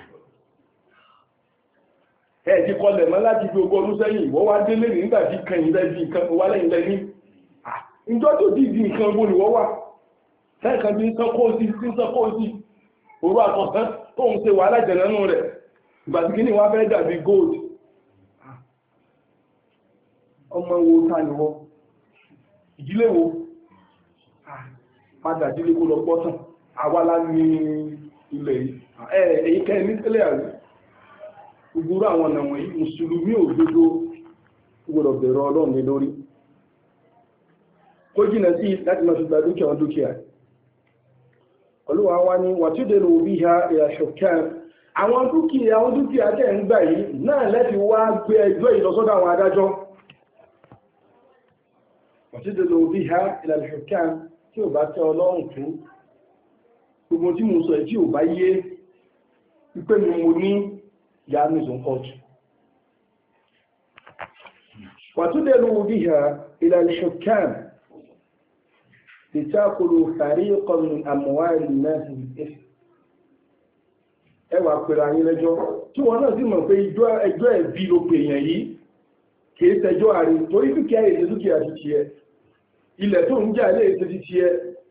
ẹ̀ ti kọlẹ̀ mọ́ láti bí ogún ọdún sẹ́yìn wọ́n wá délé nígbà tí kan ìlẹ́ bí nǹkan wà lẹ́yìn lẹ́yìn ìjọ́ tó dì di nǹkan gbó ni wọ́n wà lẹ́ẹ̀kan bí ń sọ́kó sí sí sọ́kó sí orú àkọsán tó ń ṣe wà lájẹ̀nánú rẹ̀ ìgbà tí kìíní wá fẹ́ dàbí gold ọmọ wo ta ni wọ́n ìdílé wo padà dílé kó lọ gbọ́tàn àwálá ní ilẹ̀ yìí èyí kẹ́ ní tẹ́lẹ̀ àrí gbogbo àwọn ọ̀nà wọ̀nyí mùsùlùmí òdodo gbọdọ̀ bẹ̀rọ ọlọ́run ní lórí kó jìnà sí láti máa fi gba dúkìá wọn dúkìá olúwa wá ní wàtúndẹ̀lù bí ha ìyàṣọ̀kẹ́ àwọn dúkìá àwọn dúkìá tẹ̀ ń gbà yìí náà lẹ́ti wá gbé ẹjọ́ ìlọsọ́dọ̀ àwọn adájọ́ wàtúndẹ̀lù bí ha ìyàṣọ̀kẹ́ tí ò bá tẹ́ ọlọ́run fún gbogbo tí mo sọ ẹ̀ tí ò bá yé wípé mi mo ní ìyá ní ìsùn kọ́ọ̀tù wàtúndẹ̀lù bí ha ìyàṣọ̀kẹ́ لتأكلوا فريقا من أموال الناس بالإثم ẹwà pẹ̀lú àyín lẹ́jọ́ tí wọ́n náà sì mọ̀ pé ẹjọ́ ẹ̀bí ló pè èèyàn yìí kìí ṣẹjọ́ àrí torí dúkìá èdè dúkìá ti ti ẹ ilẹ̀ tó ń jà ilé èdè ti ti ẹ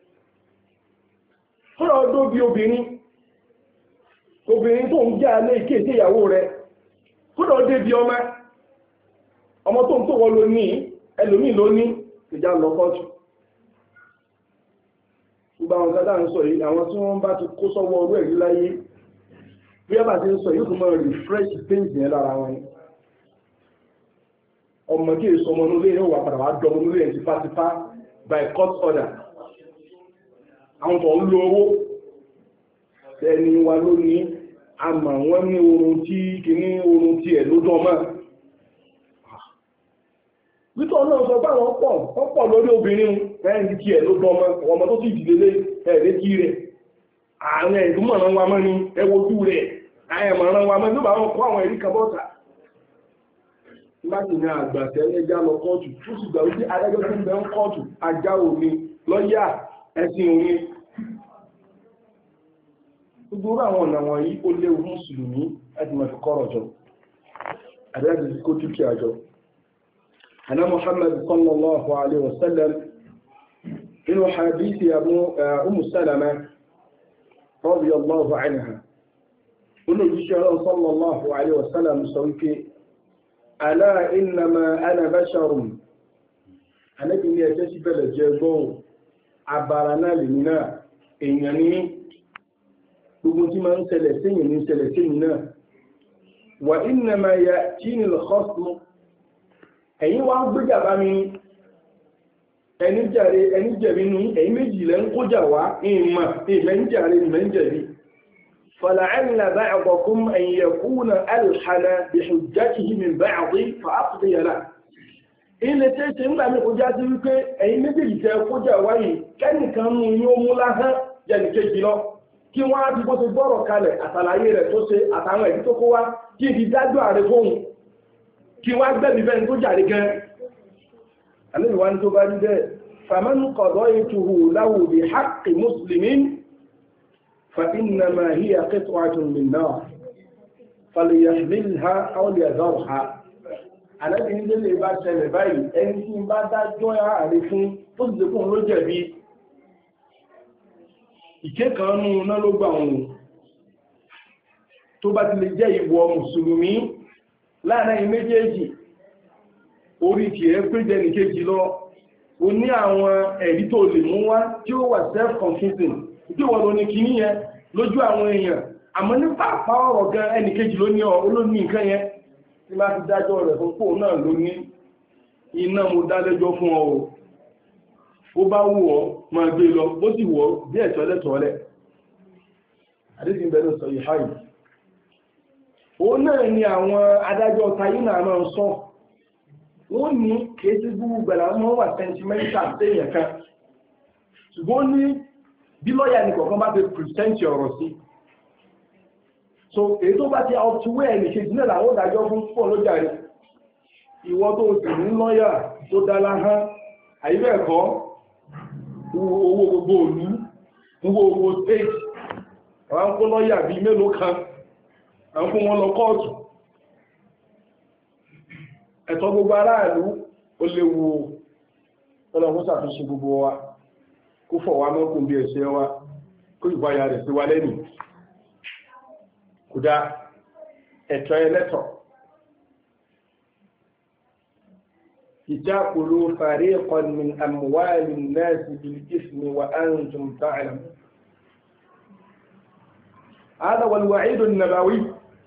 fọ́nà ọdún bí obìnrin obìnrin tó ń jà ilé ìké ìté ìyàwó rẹ̀ fọ́nà ọdún bí ọmọ ọmọ tó ń tó wọ́n ló ní ẹlòmíì ló ní ìjà lọ kọ́ọ̀tù gbogbo àwọn ọ̀gá ń sọ yìí àwọn tí wọ́n bá ti kó sọ́wọ́ orú ẹ̀rí láyé bí ẹbà ti ń sọ yóò kún mọ́ refresh paint yẹn lára wọn ọmọ kí èso ọmọ nílé yóò wà padà wá dọmọ nílé yẹn tipátipá by court order àwọn tó ń lo owó ẹni wa lónìí àmà wọn ní oorun tí kìíní oorun tí ẹ̀ ló dán mọ́ wítọ́ náà sọ pé àwọn pọ̀ wọ́n pọ̀ lórí obìnrin ẹ̀yìn tí ẹ̀ ló dán mọ́ ọmọ tó sì dìde ẹ̀rẹ́ kí rẹ̀ ààrẹ ìdúmọ̀ràn wa mọ́ ní ẹwọ́jú rẹ̀ ààrẹ̀mọ̀ràn wa mọ́ ní bá wọn kọ́ àwọn ẹ̀rí kabọ́ta láti ní àgbàtẹ́ ẹjá lọ kọ́ọ̀tù tó sì gbà wípé adájọ́ tó ń bẹ ń kọ́ọ̀tù ajá òní lọ́yà ẹ̀sìn òní gbogbo àwọn ọ̀nà wọ̀nyí ó léwu mùsùlùmí láti máa fi kọ́rọ̀ jọ àdájọ́ kó dúkìá jọ أنا محمد صلى الله عليه وسلم إنه حديث أم سلمة رضي الله عنها إنه جشر صلى الله عليه وسلم سويك ألا إنما أنا بشر أنا بني أتسب لجيبون عبارنا لنا إنني بمتي من سلسين من سلسين وإنما يأتيني الخصم ẹ̀yin wá ń gbéjà bá mi ẹni jàre ẹni jẹ̀bi ní ẹ̀yin méjì lẹ́ ń kójà wá ìmọ̀ ìmẹ̀ ń jàre ìmẹ̀ ń jẹ̀bi فلعل بعضكم أن يكون ألحن بحجته من بعض فأقضي له ilẹ̀ tẹ́ ṣe ń gbà mí kọjá sí wípé ẹ̀yin méjèèjì tẹ́ kójà wáyé kẹ́nìkan mú yóò mú láhán jẹ́nìkejì lọ kí wọ́n á ti bó ti gbọ́rọ̀ kalẹ̀ àtàlàyé rẹ̀ tó ṣe àtàwọn ẹ̀dí tó kó wá kí ibi dájú ààrẹ fóun kí wá gbẹ́bí bẹ́ẹ̀ tó jàrí gan alẹ́bíwá ní tó bá rí bẹ́ẹ̀ faman qadaytuhu lahu bi haqqi muslimin fa innama hiya qit'atun min nar falyahmilha aw liyadharha alẹ́bí ní lè bá ṣẹlẹ̀ báyìí ẹni tí bá dájọ́ ààrẹ fún tó sì fún ló jẹ̀bi ìkékanú náà ló gbà wọn tó bá ti lè jẹ́ ìwọ mùsùlùmí láàrin méjèèjì orí tí ẹ pé jẹ́ nìkejì lọ o ní àwọn ẹ̀rí tó lè mú wá tí ó wà self-confessing tí wọ́n lọ ní kìíní yẹn lójú àwọn èèyàn àmọ́ ní pàápàá ọ̀rọ̀ gan ẹnìkejì ló ní ọ olóní nǹkan yẹn tí máa fi dájọ́ rẹ̀ fún pò náà ló ní iná mo dálẹ́jọ́ fún ọ ó bá wù ọ́ máa gbé lọ bó sì wọ́ bí ẹ̀tọ́ lẹ́tọ̀ọ́lẹ̀ àdéhùn bẹ̀rẹ̀ sọ yìí háì ó náà ni àwọn adájọ́ tayé náà máa ń sọ wọ́n ní kéèsì gbogbo gbẹ̀lá wọ́n wà sentimental téèyàn kan ṣùgbọ́n ní bí lọ́yà ní kọ̀ọ̀kan bá ti present ọ̀rọ̀ sí so èyí tó bá ti outweigh ẹni kejì náà làwọn ìdájọ́ fún pọ̀ lójà rẹ̀ ìwọ tó sì ní lọ́yà tó dára hán àyíbẹ̀ẹ̀kọ́ owó gbogbo òlú owó gbogbo state àwọn kó lọ́yà bíi mélòó kan àwọn kó wọn lọ kóòtù ẹ̀tọ́ gbogbo aráàlú ó léwu ọlọ́run ṣàtúnṣe gbogbo wa kó fọ̀ wá mọ́kùn bí ẹ̀ṣẹ̀ wa kó ìwáyà rẹ̀ sí wa lẹ́nu kódà ẹ̀tọ́ ẹlẹ́tọ̀ ìjákùlù fariqan min amwalin nasi bil ismi wa antum ta'lamun هذا والوعيد النبوي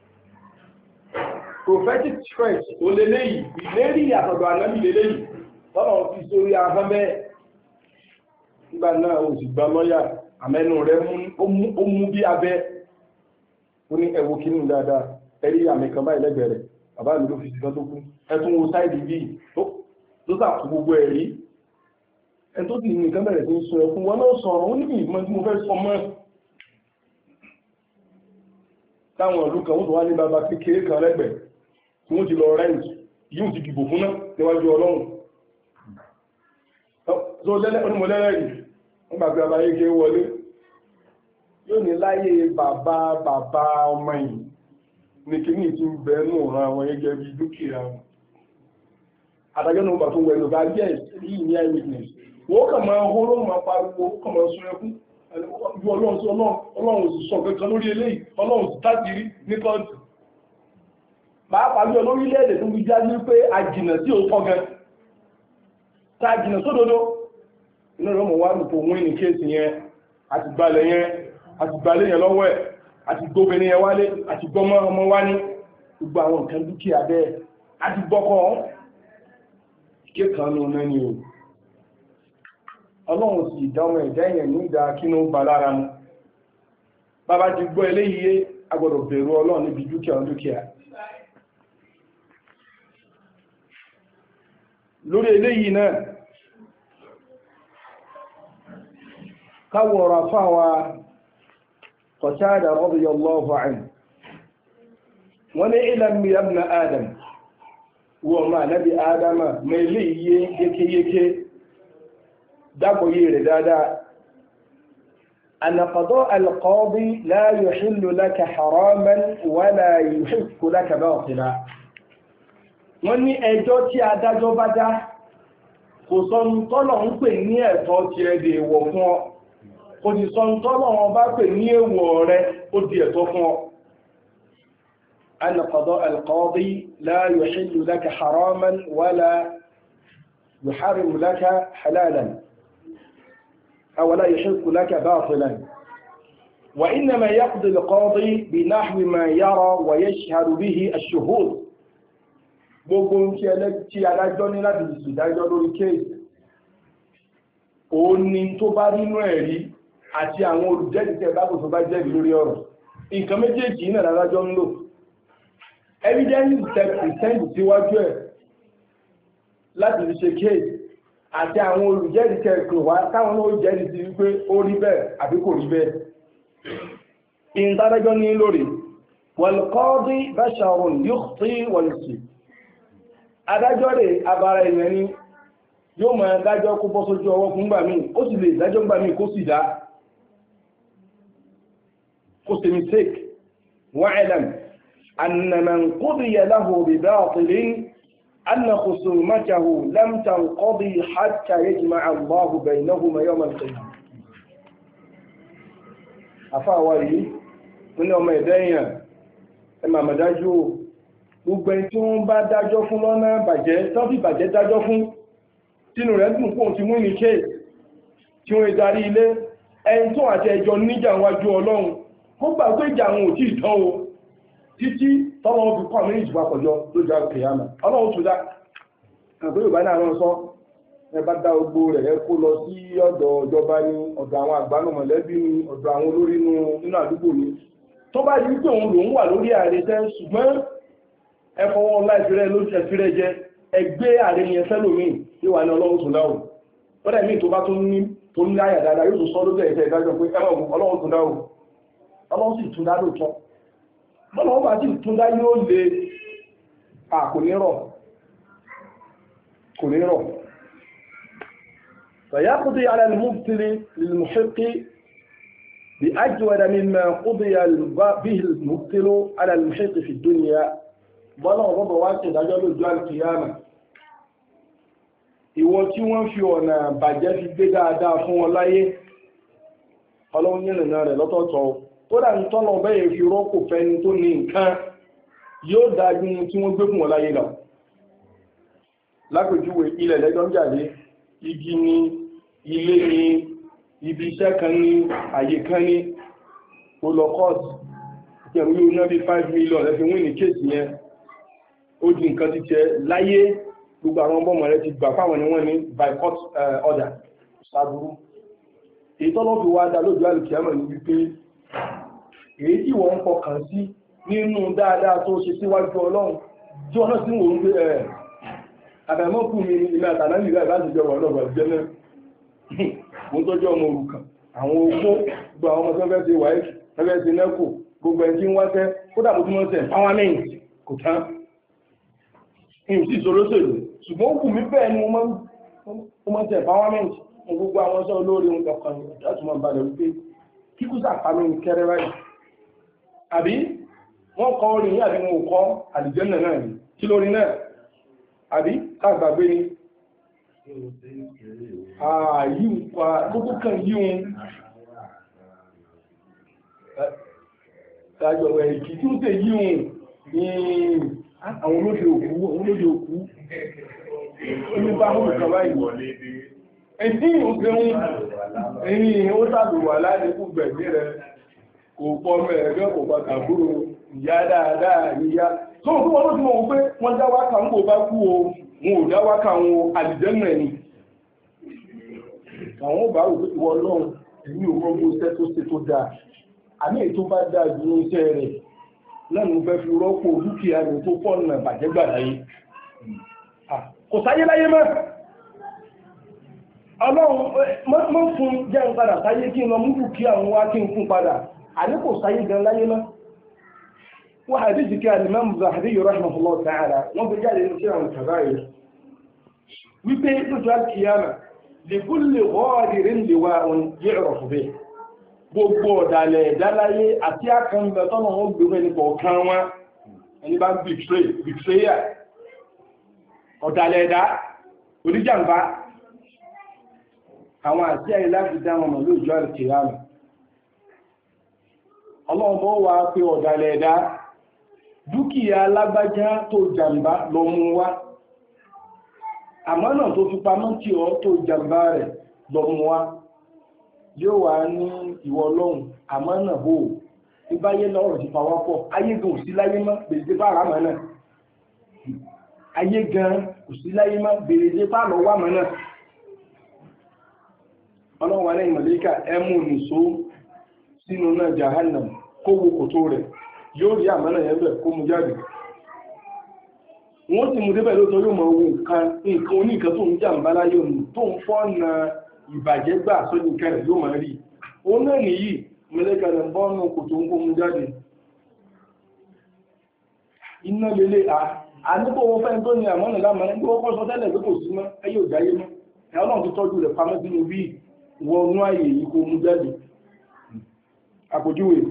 prophetic threat ó lélẹ́yìí ìlérí àtọ̀dọ̀ ànábì lélẹ́yìí tọ́nà fi sórí ahọ́n bẹ́ẹ̀ nígbà náà ó sì gba lọ́yà àmẹ́nu rẹ̀ ó mú bí abẹ́ ó ní ẹ̀wò kínú dáadáa ẹ̀rí àmì kan báyìí lẹ́gbẹ̀ẹ́ rẹ̀ bàbá mi ló fi síkan tó kú ẹtún wo sáìdì bíi tó sàkó gbogbo ẹ̀rí ẹ tó sì nìkan bẹ̀rẹ̀ sí ń sọ ẹkún wọn náà sọ̀rọ̀ ó ní ìmọ̀ tí mo fẹ́ sọ mọ́ táwọn ìlú kan ó tó wá ní bàbá kékeré kan lẹ́gbẹ̀ẹ́ tí wọ́n ti lọ rẹ́ǹtì yíò ti dìbò fún náà níwájú ọlọ́run tó onímọ̀lẹ́rẹ̀ yìí wọ́n gbàgbé bàbá yéké wọlé yóò ní láyé bàbá bàbá ọmọ yìí ní kí ní ìtí ń bẹ nù ọ̀ràn àwọn gẹ́gẹ́ bí dúkìá wọn adájọ́ náà bà tó wọ ẹnu bá jẹ́ yìí ní eyewitness wọ́n kà máa hóró máa pariwo kà máa sún ẹkún ju ọlọ́run sí ọlọ́run sì sọ kankan lórí eléyìí ọlọ́run sì tájìrí ní kọ́ọ̀tù pàápàá bí olórílẹ̀-èdè tó fi jáde pé àjìnà sí òótọ́ gan tá àjìnà sódodo inú rẹ̀ mọ̀ wá lùpọ̀ wọ́n ní kéèsì yẹn àti gbalẹ̀ yẹn àti gbalẹ̀ yẹn lọ́wọ́ ẹ̀ àti gbóbìnrin yẹn wálé àti gbọ́mọ ọmọ wá ní gbogbo àwọn nǹkan dúkìá bẹ́ẹ̀ àti gbọ́kọ̀ kéèkan ló náà ni o ọlọ́run sì ìdámọ̀ ẹ̀dá èèyàn ní ìdá kí ló ń ba lára mu bàbá ti gbọ́ eléyìí a gbọ́dọ̀ bẹ̀rù ọlọ́run níbi dúkìá dúkìá lórí eléyìí náà káwọ̀rọ̀ fáwa Qatada radiyallahu anhu wọ́n ní ilẹ̀ ibn Adam wọ́n máa nábi Adama mẹ́lẹ̀ iye yékéyéké dákòyí rẹ̀ dáadáa أن قضاء القاضي لا يحل لك حراما ولا يحق لك باطلا wọ́n ní ẹjọ́ tí adájọ́ bá dá kò sọ ń tọ́lọ̀ ń pè ní ẹ̀tọ́ ti ẹ̀dẹ̀ èwọ̀ fún ọ kò sì sọ ń tọ́lọ̀ wọn bá pè ní èwọ̀ rẹ ó di ẹ̀tọ́ fún ọ أن قضاء القاضي لا يحل لك حراما ولا يحرم لك حلالا أو لا يحق لك باطلا وإنما يقضي القاضي بنحو ما يرى ويشهد به الشهود gbogbo ń tí adájọ́ ní láti ìsìdájọ́ lórí kéèsì ó ní tó bá nínú ẹ̀rí àti àwọn olùjẹ́dìtẹ̀ bábò tó bá jẹ́rìí lórí ọ̀rọ̀ nǹkan méjèèjì náà adájọ́ ń lò evidence present síwájú ẹ̀ láti fi ṣe kéèsì àti àwọn olùjẹ́dìtẹ̀ kò wá táwọn náà jẹ́rìí sí wípé ó rí bẹ́ẹ̀ àbí kò rí bẹ́ẹ̀ ìntàdájọ́ ní lórí wal qadi basharun yukhti wa yusib adájọ́ rẹ̀ abara èèyàn ni yóò máa dájọ́ kó bọ́ sójú ọwọ́ fún gbà míì ó sì lè dájọ́ gbà míì kó sì dá kó sì mistake wa'lam anna man qudiya lahu bi batilin anna khusumatahu lam tanqadi hatta yajma'a Allahu baynahuma yawm al-qiyamah afáwa yìí nínú ọmọ ẹ̀dá èèyàn ẹ máa mọ̀dájú gbogbo ẹni tí wọ́n bá dájọ́ fún lọ́nà bàjẹ́ tán fi bàjẹ́ dájọ́ fún tínú rẹ̀ dùn pọ̀ tí wọ́n ní kéè tí wọ́n darí ilé ẹni tó àti ẹjọ́ níjà wájú ọlọ́run ó gbà pé ìjà àwọn ò tí ì tán o títí tọ́lọ́wọ́ fi kọ́ àmì ìjìbá pọ̀jọ́ lójú àkèyàmà ọlọ́run tó dá àgbé yorùbá náà rán sọ ẹ bá dá ogbó rẹ̀ ẹ kó lọ sí ọ̀dọ̀ ìjọba ní ọ̀dọ̀ àwọn àgbánú mọ̀lẹ́bí ní ọ̀dọ̀ àwọn olórí nínú àdúgbò ní tó bá di pé òun lòun wà lórí ààrẹ tẹ́ ṣùgbọ́n ẹ fọwọ́ láìfẹ́rẹ́ lójú ẹ̀fẹ́rẹ́ jẹ ẹgbẹ́ ààrẹ yẹn fẹ́lòmíì yóò wà ní ọlọ́run tó dáhùn lọ́dẹ̀ míì tó bá tún ní tó ní àyà dáadáa yóò tún sọ lójú ẹ̀fẹ́ ìdájọ́ pé ẹwọ̀n ọlọ́run tó dáhùn ọlọ́run sì tún dá lóòótọ́ bọ́lọ́wọ́ bá sì tún dá yóò lè kò ní rọ̀ kò ní rọ̀ فيقضي على المبتل للمحق بأجود مما قضي به المبتل على المحق في الدنيا bọ́lọ́wọ́ bọ́bọ̀ wá ṣe ìdájọ́ lójú alkiyama ìwọ tí wọ́n fi ọ̀nà bàjẹ́ fi gbé dáadáa fún wọn láyé ọlọ́run yìnrìnà rẹ̀ lọ́tọ̀ọ̀tọ̀ tó dà ń tọ́nà bẹ́ẹ̀ fi rọ́pò fẹ́ni tó ní nǹkan yóò dájú tí wọ́n gbé fún wọn láyé lọ lápèjúwe ilẹ̀ lẹ́jọ́ ń jáde igi ni ilé ni ibi iṣẹ́ kan ní àyè kan ní olocust ìpẹ̀lú yóò ná bí five million ẹ̀fẹ̀ wí ní kéèsì yẹn ó di nǹkan ti tẹ láyé gbogbo àwọn ọmọ rẹ̀ ti gbà fáwọn ni wọ́n ní by court order sábúrú èyí tọ́lọ́ fi wá dá lójú àlùkìyàmọ̀ ní wípé èyí tí wọ́n ń fọkàn sí nínú dáadáa tó ṣe síwájú ọlọ́run tí wọ́n náà sí wọ́n ń gbé ẹ̀ àbẹ̀mọ́kù mi ní ilẹ̀ àtàlẹ́ ìlú láti jọ wọ́n lọ́gbà jẹ́ náà mo tọ́jú ọmọ òrukàn àwọn ogbó gbogbo àwọn ọmọ tó fẹ́ ṣe wáyé fẹ́ ṣe nẹ́kù gbogbo ẹ̀ tí ń wáṣẹ́ ó dàbò tí wọ́n ṣe empowerment kò tán ìhùn sí ìṣòróṣèlú ṣùgbọ́n ó kù mí bẹ́ẹ̀ ni mo máa ń ṣe empowerment mo gbogbo àwọn ọṣẹ́ olóore ń kọkàn láti máa balẹ̀ wípé kíkú sàpamọ́ ní kẹrẹ báyìí àbí wọ́n kọ́ orin ní àbí wọn ò kọ́ àlìjẹ́nà náà ní kí lórí náà àbí káàgbàgbé ni ààyíwá kókó kan yíun àjọ̀wẹ̀ ìkì tí ó tẹ̀ yíun ní àwọn olóde òkú olóde òkú oníbá mú kan báyìí ẹ̀dí òṣèun ẹ̀yìn ó sàbòwà láti kú gbẹ̀gbé rẹ̀ kò pọ̀ mẹ́ẹ̀ẹ́gẹ́ kò bá tàbúrò ìyá dáadáa níyá tó ń fún wọn ló ti mọ̀ pé wọ́n dá wákà ń kò bá kú o wọn ò dá wákà wọn àlìjẹ́nà ni àwọn ò bá rò pé ìwọ náà èyí ò rọ́gbó iṣẹ́ tó ṣe tó dáa àmì èyí tó bá dáa jù ní iṣẹ́ rẹ̀ lẹ́nu fẹ́ fi rọ́pò dúkìá ní tó fọ́nà bàjẹ́ gbà láyé kò sáyé láyé mọ́ ọlọ́run mọ́ fún jẹ́ ń padà sáyé kí n lọ mú dúkìá àwọn wá kí n fún padà àní kò sáyé gan láyé mọ́ wọ́n hadith kí al-Imam Zahabi rahimahullah ta'ala wọ́n fi jáde ní sí àwọn kàbáyé wípé lójú al-qiyama li kulli ghadirin liwa'un yu'rafu bihi gbogbo ọ̀dàlẹ̀ ìdáláyé àti àkànbẹ̀ tọ́nà wọn gbogbo ẹni kọ̀ọ̀kan wọn ẹni bá ń betrayer ọ̀dàlẹ̀ ẹ̀dá oníjàmbá àwọn àti àyè láti dá wọn mọ̀ lójú al-qiyama ọlọ́run bọ́ wá pé ọ̀dàlẹ̀ ẹ̀dá dúkìá alágbájá tó jàmbá lọ mú wá àmánà tó fi pamọ́ tí ọ tó jàmbá rẹ̀ lọ mú wá yóò wá ní ìwọ ọlọ́run àmánà bò ìbáyé lọ́rọ̀ ti pàwọ́pọ̀ ayé gan kò sí láyé mọ́ bèèrè bá rà mọ́ náà ayé gan kò sí láyé mọ́ bèèrè bá lọ wà mọ́ náà ọlọ́run wà lẹ́yìn mọ̀lẹ́kà ẹmú nìṣó sínú náà jahannam kó wo kòtò rẹ̀ yóò rí àmánà yẹn bẹ̀ kó mú jáde wọ́n ti mú débẹ̀ lóòtọ́ yóò mọ̀ owó nǹkan nǹkan oníkan tó ń jàmbá láyé òun tó ń fọ́nà ìbàjẹ́ gbà sóní nǹkan rẹ̀ yóò máa rí òun náà nìyí mẹ́lẹ́kà rẹ̀ ń bọ́ nù kòtò ń kó mú jáde iná lélẹ̀ à nígbò wọn fẹ́ tó ní àmọ́nà lámàá nígbò wọ́n kọ́ sọ tẹ́lẹ̀ pé kò sí mọ́ ẹyẹ òjáyé mọ́ ẹ̀ ọlọ́run ti tọ́jú rẹ̀ pamọ́ sínú bí wọnú ààyè yìí kó mú jáde àpòjúwe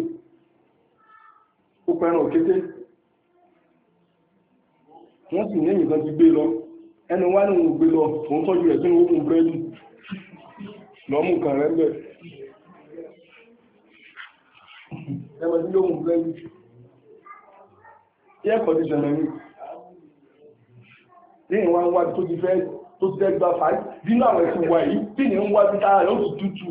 ó pẹ̀ràn òkété wọ́n sì ní ẹ̀yìn kan ti gbé lọ ẹnu wá ní òun gbé lọ òun tọ́jú rẹ̀ sínú okùn búrẹ́dì lọ́mù kan rẹ̀ bẹ̀ ẹwà tí lóhun búrẹ́dì air conditioner ní lẹ́yìn wá ń wá tó ti fẹ́ tó ti fẹ́ gba fàájì nínú àwọn ẹ̀sùn wà yìí tí ní ń wá bí tára yóò ti tútù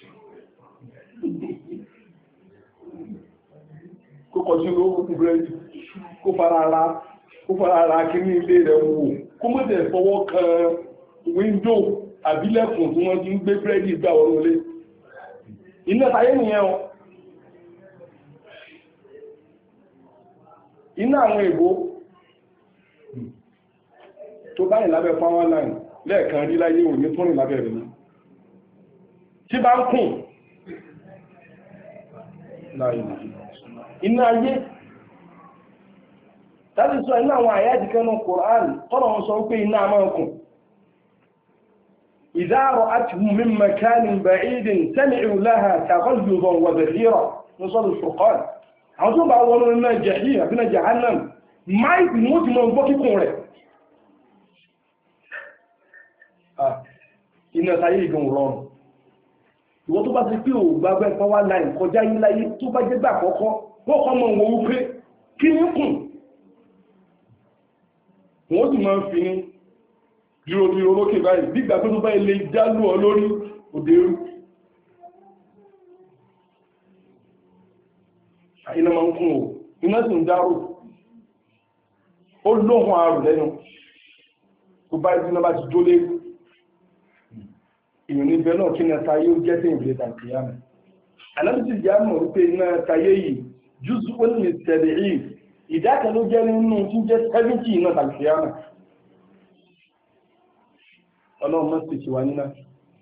kó kọjú lówó búrẹ́dì kó fara ara kó fara ara kí ní ilé rẹ̀ wò kó mọ́ tẹ̀ fọwọ́ kan wíńdò àbílẹ̀kùn tí wọ́n ti ń gbé búrẹ́dì gbà wọ́n lé iná tayé nìyẹn o iná àwọn èbó tó báyìí lábẹ́ power line lẹ́ẹ̀kan rí láyé òní tó rìn lábẹ́ rẹ̀ ní tí bá ń kùn iná ayé tàbí sọ iná àwọn àyájì kanú Kùránì tọ́nà wọn sọ pé iná máa kùn idha ra'atuhum min makanin ba'idin sami'u laha taghayyuzan wa zafira ní sọ́lù Furqan àwọn tó bá wọnú iná jahim àbí iná jahannam máìkì ni wọ́n ti mọ́ gbọ́ kíkùn rẹ̀ iná sáyé ìgbọ̀n rọrùn ìwọ́n tó bá ti pé ò gbàgbẹ́ power line kọjá yí láyé tó bá jẹ́ gbà kọ́kọ́ wọ́n kọ́ mọ̀ wọ́n wípé kí ní kùn wọ́n sì máa ń fi ní dúró lókè báyìí bí ìgbà tó bá ilé jálù ọ lórí òdèrú iná máa ń kún ò iná sì ń dárò ó lóhun àrùn lẹ́nu tó bá ìdíná bá ti jó lé ìrìn níbẹ̀ náà kí ní ẹta yóò jẹ́ tí ìbílẹ̀ tàbí yàmẹ̀ alábìsí ìjà mọ̀ wípé iná ẹta yé yìí jùsù ó ní tẹ̀lé yìí ìdákan ló jẹ́ nínú tí jẹ́ seventy iná tàbí yàmẹ̀ ọlọ́run mọ́ sí ti wà nínà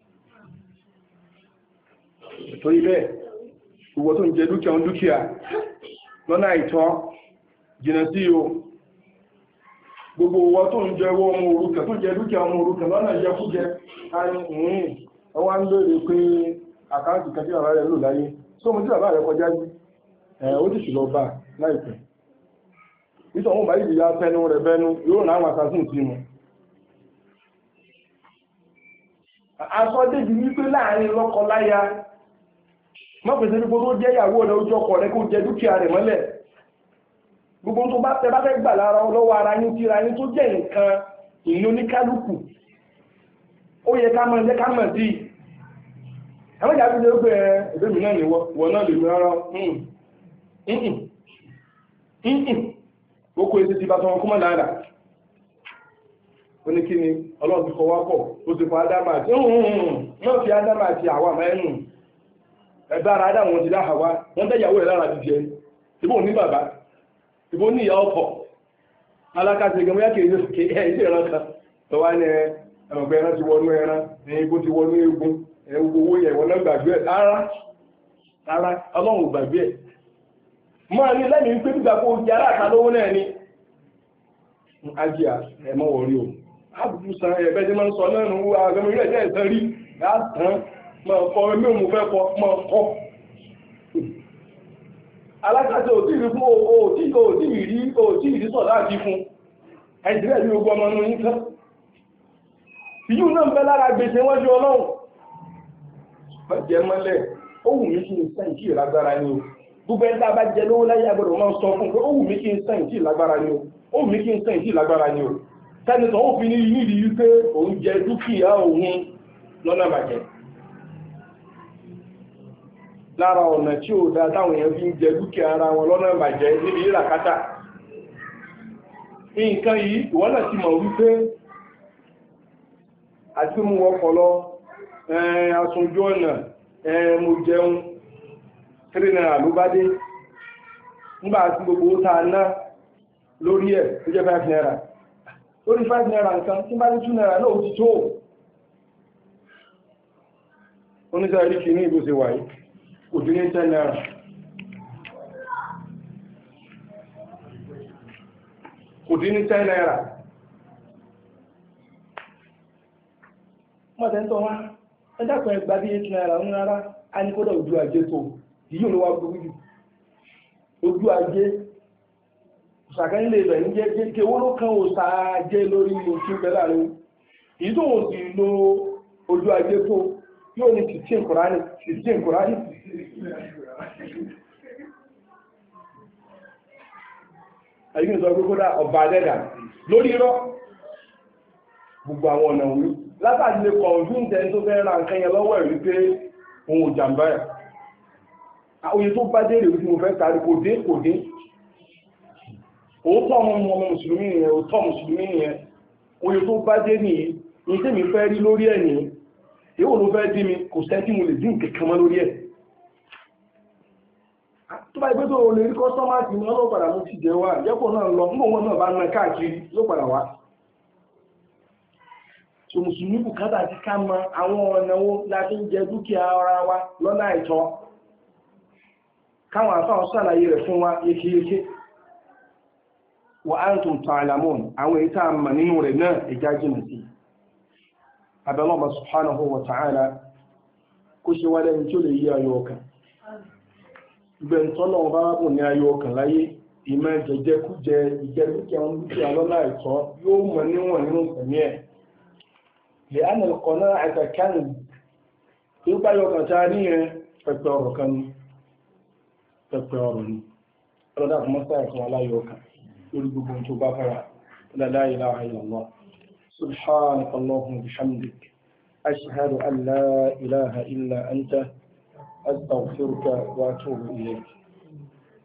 tó ilẹ̀ ìwọ tó ń jẹ dúkìá ń dúkìá lọ́nà àìtọ́ jìnà sí o gbogbo owó tó ń jẹ owó ọmọ òrukàn tó jẹ dúkìá ọmọ òrukàn lọ́nà ìjẹkújẹ àrin ọwá ń lórí pé àkáǹtì kan tí bàbá rẹ̀ lò láyé tó mú tí bàbá rẹ̀ kọjá sí ẹ̀ ó ti ṣùlọ bá láìpẹ́ nítorí wọn bá yìí ya fẹnu rẹ̀ bẹnu yóò náà wà sásùn sí mu aṣọ débi wípé láàrin lọ́kọ láya mọ́pẹ̀sẹ̀ gbogbo tó jẹ́ ìyàwó rẹ̀ ojú ọkọ rẹ̀ kó jẹ dúkìá rẹ̀ mọ́lẹ̀ gbogbo tó bá tẹ bá fẹ́ gbà lára ọlọ́wọ́ ara yín tíra yín tó jẹ́ nǹkan ìlú oníkálùkù ó yẹ ká mọ̀ ẹ̀ ká mọ̀ sí àwọn ìjà tó jẹ́ pé ẹgbẹ́ mi náà ni wọ́n náà lè mi rárá ó kó èsì ti bá tọmọ kúmọ̀ dáadáa ó ní kí ni ọlọ́run ti kọwá pọ̀ ó ti fọ ádámà àti náà fi ádámà àti àwa mẹ́nu ẹ̀bá ara ádámà wọn ti dá àwa wọ́n tẹ́yàwó ẹ̀ lára ti jẹ ìbò ní bàbá ìbò ní ìyá ọkọ̀ alákàtí gẹmọ́ yá kìí ilé ẹran kan tó wá ní ẹ̀mọ̀gbẹ̀ ẹran ti wọnú ẹran ẹ̀yìn kó ti wọnú egun owó ẹ̀wọ̀n náà gbàgbé ẹ̀ rárá ọlọ́run gbàgbé ẹ̀ máa ní lẹ́yìn pé gbígbà kó jẹ́ aláàtà lówó náà ni ajíà ẹ̀mọ́ wọ̀rí o àbùkù san ẹ̀bẹ́ tí máa ń sọ náà nù àgbẹ̀mọ̀ ilé ẹ̀jẹ̀ ìtàn rí látàn máa kọ ẹmí òun fẹ́ kọ máa kọ alákàtà òtí ìrí fún òtí òtí ìrí òtí ìrí sọ̀ láti fún ẹ̀jẹ̀ ní ogun ọmọ inú yín kan ìyú náà ń bẹ lára gbèsè wájú ọlọ́run jẹ mọ́lẹ̀ ó wù mí kí n sẹ́yìn kí ìlágbára ní o gbogbo ẹ̀dá bá jẹ lówó láyé agbọ́dọ̀ máa sọ fún pé ó wù mí kí n sẹ́yìn kí ìlágbára ní o ó wù mí kí n sẹ́yìn kí ìlágbára ní o tẹ́nìtàn ó fi ní inú ìdí wípé òun jẹ dúkìá òun lọ́nà bàjẹ́ lára ọ̀nà tí ó dá táwọn èèyàn fi ń jẹ dúkìá ara wọn lọ́nà bàjẹ́ níbi ìràkátà nǹkan yìí ìwọ́n náà ti mọ̀ wípé àti mú ọkọ̀ lọ aṣojú ọ̀nà mo jẹun three naira ló bá dé nígbà tí gbogbo ta ná lórí ẹ̀ tó jẹ́ five naira lórí five naira nǹkan tí bá ní two naira náà ó ti tó oníṣẹ́ ìríkì ní ìbò ṣe wà yìí kò dín ní ten naira kò dín ní ten naira mọ́tẹ́ntọ́ wá ẹjàpọ̀ ẹgbà bí eight naira ń rárá a ní kódà ojú ajé tó yìí ló wá gbogbo jù ojú ajé ṣàkẹ́lẹ̀ rẹ̀ ní jẹ́ kí owó ló kán òsà ajé lórí oṣù bẹ́lá rẹ̀ èyí tó wọ́n sì lo ojú ajé tó yóò ní sixteen kùránì sixteen kùránì àyíkí sọ pé kódà ọba adẹ́dà lórí irọ́ gbogbo àwọn ọ̀nà wí látàdí lè convince ẹni tó fẹ́ ra nǹkan yẹn lọ́wọ́ ẹ̀ wípé òun ò jàmbá ẹ̀ oye tó bá dé rè wípé mo fẹ́ tàrí kò dé kò dé òótọ́ ọmọ ọmọ mùsùlùmí nìyẹn òótọ́ mùsùlùmí nìyẹn oye tó bá dé nìyí ní tèmi fẹ́ rí lórí ẹ̀ nìyí èwo ló fẹ́ dí mi kò sẹ́ńtì mo lè dín kankan mọ́ lórí ẹ̀ tó bá ìgbé tó lè rí kọ́sọ́mà sí ní ọlọ́ padà mú ti jẹ wá ìjẹ́pọ̀ náà lọ fún òun náà bá ná káàkiri ló padà wá so mùsùlùmí bùkátà ti ká mọ àwọn ọ̀nà wo láti ń jẹ dúkìá ara wa lọ́nà àìtọ́ káwọn àfáà ṣàlàyé rẹ̀ fún wa yékéyéké wa antum ta'lamun àwọn èyí tá a mọ̀ nínú rẹ̀ náà ẹja jìnà sí abẹ́lọ́mà subhanahu wa ta'ala kó ṣe wá lẹ́yìn tí ó lè yí ayọ̀ ọkàn gbẹ̀ntọ́lọ̀ bá bùn ní ayọ̀ ọkàn láyé ìmọ̀ jẹjẹ kú jẹ ìjẹ́dúkìá ń dúkìá lọ́nà àìtọ́ yóò mọ̀ níwọ̀n nínú ẹ̀mí ẹ̀ lè á nàlẹ́ kọ́ náà àìsàkánì tí ó bá yọ ọkàn tá a ní yẹn pẹpẹ ọ̀rọ̀ kan ní pẹpẹ ọ̀rọ̀ ní ọlọ́dà fún mọ́sá ẹ̀kan aláyọ̀ ọkàn lórí gbogbo tó bá fara la ilaha illallah subhanaka allahumma bihamdik ashhadu an la ilaha illa anta astaghfiruka wa atubu ilayk